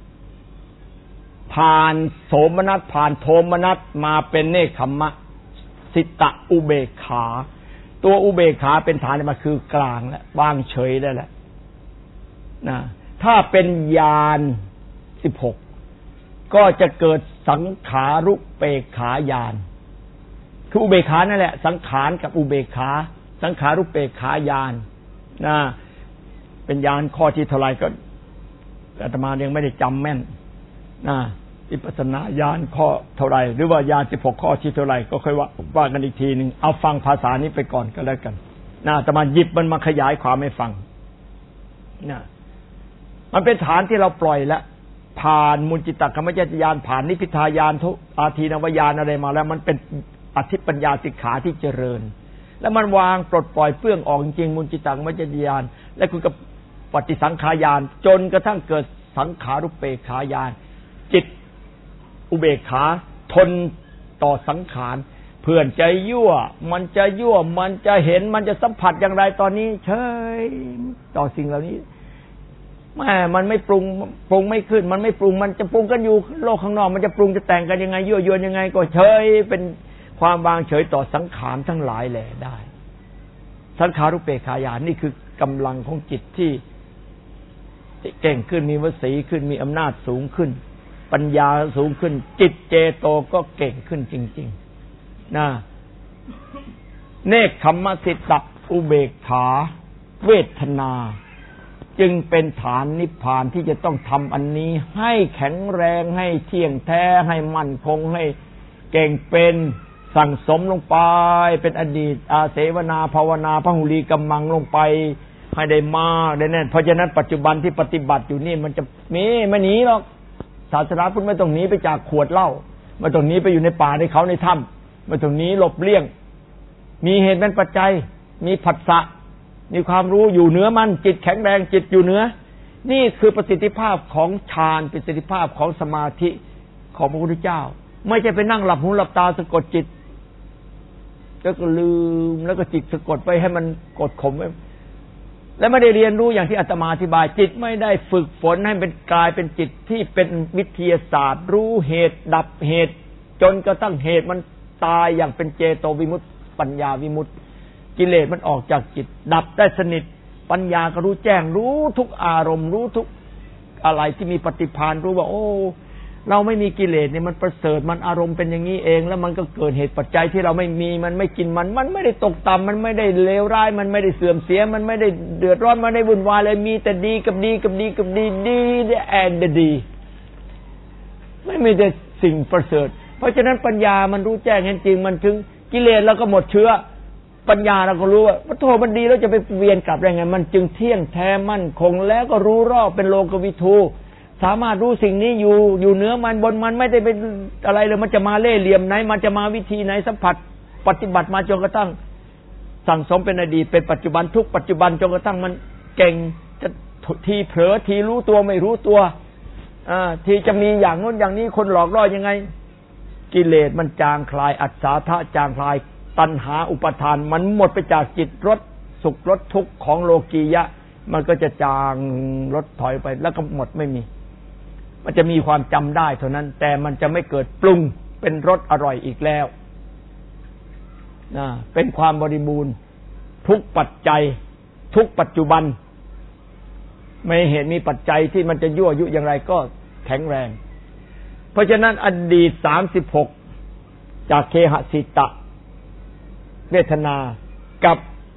ผ่านโสมนัสผ่านโทมนัสมาเป็นเนคขมะสิตะอุเบกขาตัวอุเบกขาเป็นฐานมาคือกลางแล้ววางเฉยได้แล้วนะถ้าเป็นญาณสิบหกก็จะเกิดสังขารุเปกขาญาณคืออุเบกขานั่นแหละสังขารกับอุเบกขาสังขารุเปกขาญาณนะเป็นญาณข้อที่เท่าไหร่ก็อาตมายังไม่ได้จำแม่นนะวิปัสสนาญาณข้อเท่าไหร่หรือว่าญาณสิบหกข้อที่เท่าไหร่ก็ค่อยว่าว่ากันอีกทีนึงเอาฟังภาษานี้ไปก่อนก็แล้วกันนะอาตมาหยิบมันมาขยายความให้ฟังนะมันเป็นฐานที่เราปล่อยแล้วผ่านมุญจิตกรรมจตญาณผ่านนิพพิทายานทุอาทีนวญาณอะไรมาแล้วมันเป็นอธิปัญญาสิกขาที่เจริญแล้วมันวางปลดปล่อยเปลื้องออกจริงมุญจิตกรรมจตญาณและคุณกับปฏิสังขารญาณจนกระทั่งเกิดสังขารุปเปกขาญาณจิตอุเบกขาทนต่อสังขารเพื่อนใจยั่วมันจะยั่วมันจะเห็นมันจะสัมผัสอย่างไรตอนนี้เฉยต่อสิ่งเหล่านี้แม่มันไม่ปรุงปรุงไม่ขึ้นมันไม่ปรุงมันจะปรุงกันอยู่โลกข้างนอกมันจะปรุงจะแต่งกันยังไงยั่วยวนยังไงก็เฉยเป็นความวางเฉยต่อสังขารทั้งหลายแหละได้สังขารุปเปกขาญาณนี่คือกำลังของจิตที่เก่งขึ้นมีวสีขึ้นมีอำนาจสูงขึ้นปัญญาสูงขึ้นจิตเจโตก็เก่งขึ้นจริงๆนะเนคขมสิตะอุเบกขาเวทนาจึงเป็นฐานนิพพานที่จะต้องทำอันนี้ให้แข็งแรงให้เที่ยงแท้ให้มั่นคงให้เก่งเป็นสั่งสมลงไปเป็นอดีตอาเสวนาภาวนาพหุลีกัมมังลงไปให้ได้มากได้แน่นเพราะฉะนั้นปัจจุบันที่ปฏิบัติอยู่นี่มันจะมีไม่หนีหรอกศาสนาพุทธไม่ต้องหนีไปจากขวดเหล้าไม่ต้องหนีไปอยู่ในป่าในเขาในถ้ำไม่ต้องหนีหลบเลี่ยงมีเหตุเป็นปัจจัยมีผัสสะมีความรู้อยู่เหนือมันจิตแข็งแรงจิตอยู่เหนือนี่คือประสิทธิภาพของฌานประสิทธิภาพของสมาธิของพระพุทธเจ้าไม่ใช่ไปนั่งหลับหูหลับตาสะกดจิตแล้วก็ลืมแล้วก็จิตสะกดไปให้มันกดข่มไว้และไม่ได้เรียนรู้อย่างที่อาตมาอธิบายจิตไม่ได้ฝึกฝนให้เป็นกลายเป็นจิตที่เป็นวิทยาศาสตร์รู้เหตุดับเหตุจนกระทั่งเหตุมันตายอย่างเป็นเจโตวิมุตติปัญญาวิมุตติกิเลสมันออกจากจิตดับได้สนิทปัญญาก็รู้แจ้งรู้ทุกอารมณ์รู้ทุกอะไรที่มีปฏิภาณรู้ว่าโอ้เราไม่มีกิเลสเนี่ยมันประเสริฐมันอารมณ์เป็นอย่างนี้เองแล้วมันก็เกิดเหตุปัจจัยที่เราไม่มีมันไม่กินมันมันไม่ได้ตกต่ำมันไม่ได้เลวร้ายมันไม่ได้เสื่อมเสียมันไม่ได้เดือดร้อนมันไม่ได้วุ่นวายเลยมีแต่ดีกับดีกับดีกับดีดีแอนด์ดีไม่มีแต่สิ่งประเสริฐเพราะฉะนั้นปัญญามันรู้แจ้งเห็นจริงมันถึงกิเลสเราก็หมดเชื้อปัญญาเราก็รู้ว่าพระโทมันดีแล้วจะไปเวียนกลับได้ไงมันจึงเที่ยงแท้มั่นคงแล้วก็รู้รอบเป็นโลกวิทูสามารถรู้สิ่งนี้อยู่อยู่เหนือมันบนมันไม่ได้เป็นอะไรเลยมันจะมาเล่ห์เหลี่ยมไหนมันจะมาวิธีไหนสัมผัสปฏิบัติมาจนกระทั่งสั่งสมเป็นอดีตเป็นปัจจุบันทุกปัจจุบันจนกระทั่งมันเก่งจะทีเผลอทีรู้ตัวไม่รู้ตัวอ่าทีจะมีอย่างโน้นอย่างนี้คนหลอกล่อยังไงกิเลสมันจางคลายอัศทะจางคลายตัณหาอุปทานมันหมดไปจากจิตรสสุขรสทุกข์ของโลกียะมันก็จะจางลดถอยไปแล้วก็หมดไม่มีมันจะมีความจำได้เท่านั้นแต่มันจะไม่เกิดปรุงเป็นรสอร่อยอีกแล้วนะเป็นความบริบูรณ์ทุกปัจจัยทุกปัจจุบันไม่เห็นมีปัจจัยที่มันจะยั่วยุอย่างไรก็แข็งแรงเพราะฉะนั้นอดีตสามสิบหกจากเคหสิตะเวทนากับ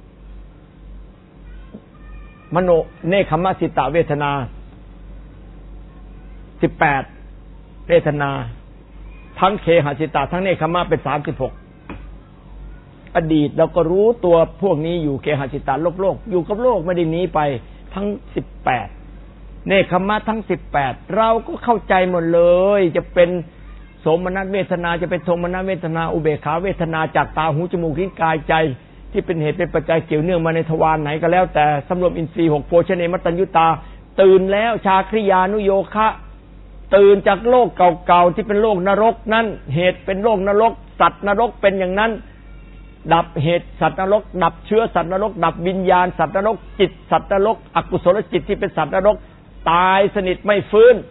มโนเนคขมสิตะเวทนาสิบแปดเวทนาทั้งเคหสิตาทั้งเนคขมะเป็นสามสิบหกอดีตเราก็รู้ตัวพวกนี้อยู่เคหสิตาโลกโลกอยู่กับโลกไม่ได้หนีไปทั้งสิบแปดเนคขมะทั้งสิบแปดเราก็เข้าใจหมดเลยจะเป็นโสมนัสเวทนาจะเป็นโทมนัสเวทนาอุเบกขาเวทนาจากตาหูจมูกลิ้นกายใจที่เป็นเหตุเป็นปัจจัยเกี่ยวเนื่องมาในทวารไหนก็แล้วแต่สำรวมอินทรีย์หกโภชเนมัตตัญญุตาตื่นแล้วชาคริยานุโยคะตื่นจากโลกเก่าๆที่เป็นโลกนรกนั้นเหตุเป็นโลกนรกสัตว์นรกเป็นอย่างนั้นดับเหตุสัตว์นรกดับเชื้อสัตว์นรกดับวิญญาณสัตว์นรกจิตสัตว์นรกอกุศลจิตที่เป็นสัตว์นรกตายสนิทไม่ฟื้น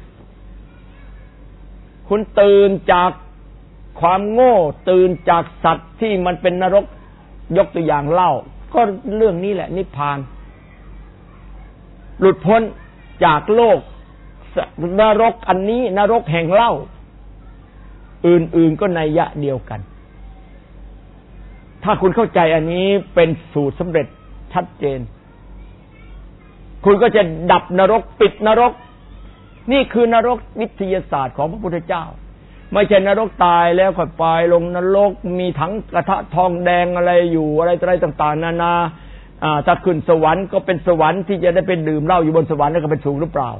คุณตื่นจากความโง่ตื่นจากสัตว์ที่มันเป็นนรกยกตัวอย่างเล่าก็เรื่องนี้แหละนิพพานหลุดพ้นจากโลกนรกอันนี้นรกแห่งเหล้าอื่นๆก็นัยยะเดียวกันถ้าคุณเข้าใจอันนี้เป็นสูตรสำเร็จชัดเจนคุณก็จะดับนรกปิดนรกนี่คือนรกวิทยาศาสตร์ของพระพุทธเจ้าไม่ใช่นรกตายแล้วค่อยไปลงนรกมีถังกระทะทองแดงอะไรอยู่อะไรอะไรต่างๆนานาอ่าถ้าขึ้นสวรรค์ก็เป็นสวรรค์ที่จะได้ไปดื่มเหล้าอยู่บนสวรรค์แล้วก็เป็นถูกหรือเปล่า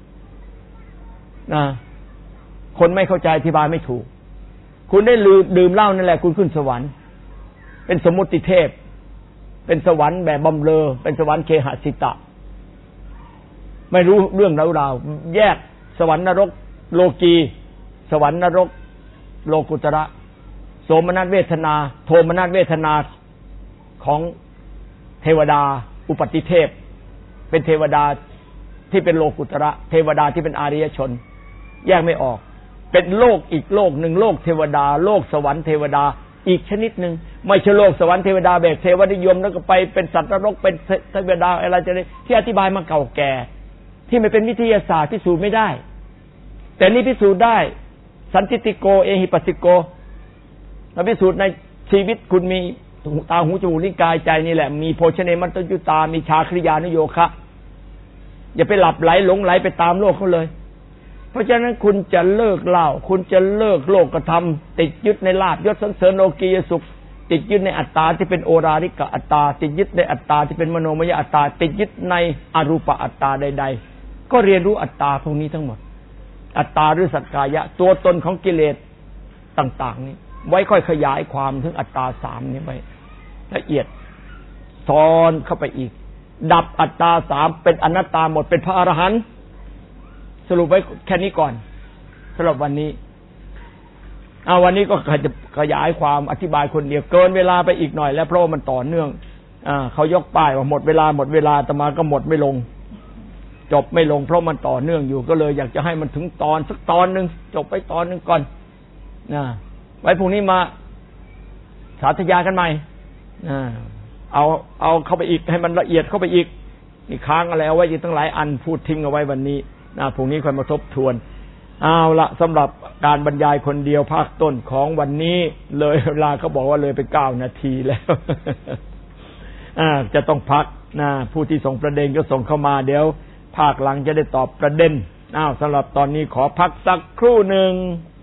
นะคนไม่เข้าใจอธิบายไม่ถูกคุณได้ดื่มเหล้านั่นแหละคุณขึ้นสวรรค์เป็นสมมุติเทพเป็นสวรรค์แบบบำเรอเป็นสวรรค์เคหสิตะไม่รู้เรื่องราวแยกสวรรค์นรกโลกีสวรรค์นรกโลกุตระโสมนัสเวทนาโทมนัสเวทนาของเทวดาอุปติเทพเป็นเทวดาที่เป็นโลกุตระเทวดาที่เป็นอาริยชนแยกไม่ออกเป็นโลกอีกโลกหนึ่งโลกเทวดาโลกสวรรค์เทวดาอีกชนิดหนึ่งไม่ใช่โลกสวรรค์เทวดาแบบเทวนิยมแล้วก็ไปเป็นสัตว์นรกเป็นเทวดาอะไรจะได้ที่อธิบายมาเก่าแก่ที่ไม่เป็นวิทยาศาสตร์พิสูจน์ไม่ได้แต่นี่พิสูจน์ได้สันติติโกเอหิปัสสิโกมาพิสูจน์ในชีวิตคุณมีตาหูจมูกลิ้นกายใจนี่แหละมีโภชเนมัตตัญญุตามีชาคริยานุโยคะอย่าไปหลับไหลหลงไหลไปตามโลกเขาเลยเพราะฉะนั้นคุณจะเลิกเหล้าคุณจะเลิกโลกธรรมติดยึดในลาภยศสรรเสริญโลกียสุขติดยึดในอัตตาที่เป็นโอราริกะอัตตาติดยึดในอัตตาที่เป็นมโนมยอัตตาติดยึดในอรูปอัตตาใดๆก็เรียนรู้อัตตาพวกนี้ทั้งหมดอัตตาหรือสักกายะตัวตนของกิเลสต่างๆนี้ไว้ค่อยขยายความถึงอัตตาสามนี้ไว้ละเอียดซ้อนเข้าไปอีกดับอัตตาสามเป็นอนัตตาหมดเป็นพระอรหันต์สรุปไว้แค่นี้ก่อนสำหรับวันนี้เอาวันนี้ก็จะขยายความอธิบายคนเดียวเกินเวลาไปอีกหน่อยแล้วเพราะมันต่อเนื่องอ่าเขายกป้ายว่าหมดเวลาหมดเวลาแต่มาก็หมดไม่ลงจบไม่ลงเพราะมันต่อเนื่องอยู่ก็เลยอยากจะให้มันถึงตอนสักตอนนึงจบไปตอนนึงก่อนนะไว้พรุ่งนี้มาสาธยายกันใหม่อ่าเอาเอาเข้าไปอีกให้มันละเอียดเข้าไปอีกนี่ค้างอะไรเอาไว้อีกตั้งหลายอันพูดทิ้งเอาไว้วันนี้นะพรุ่งนี้ค่อยมาทบทวนเอาละสำหรับการบรรยายคนเดียวภาคต้นของวันนี้เลยเวลาเขาบอกว่าเลยไปเก้านาทีแล้วอ่าจะต้องพักนะผู้ที่ส่งประเด็นก็ส่งเข้ามาเดี๋ยวภาคหลังจะได้ตอบประเด็นอ้าวสำหรับตอนนี้ขอพักสักครู่หนึ่ง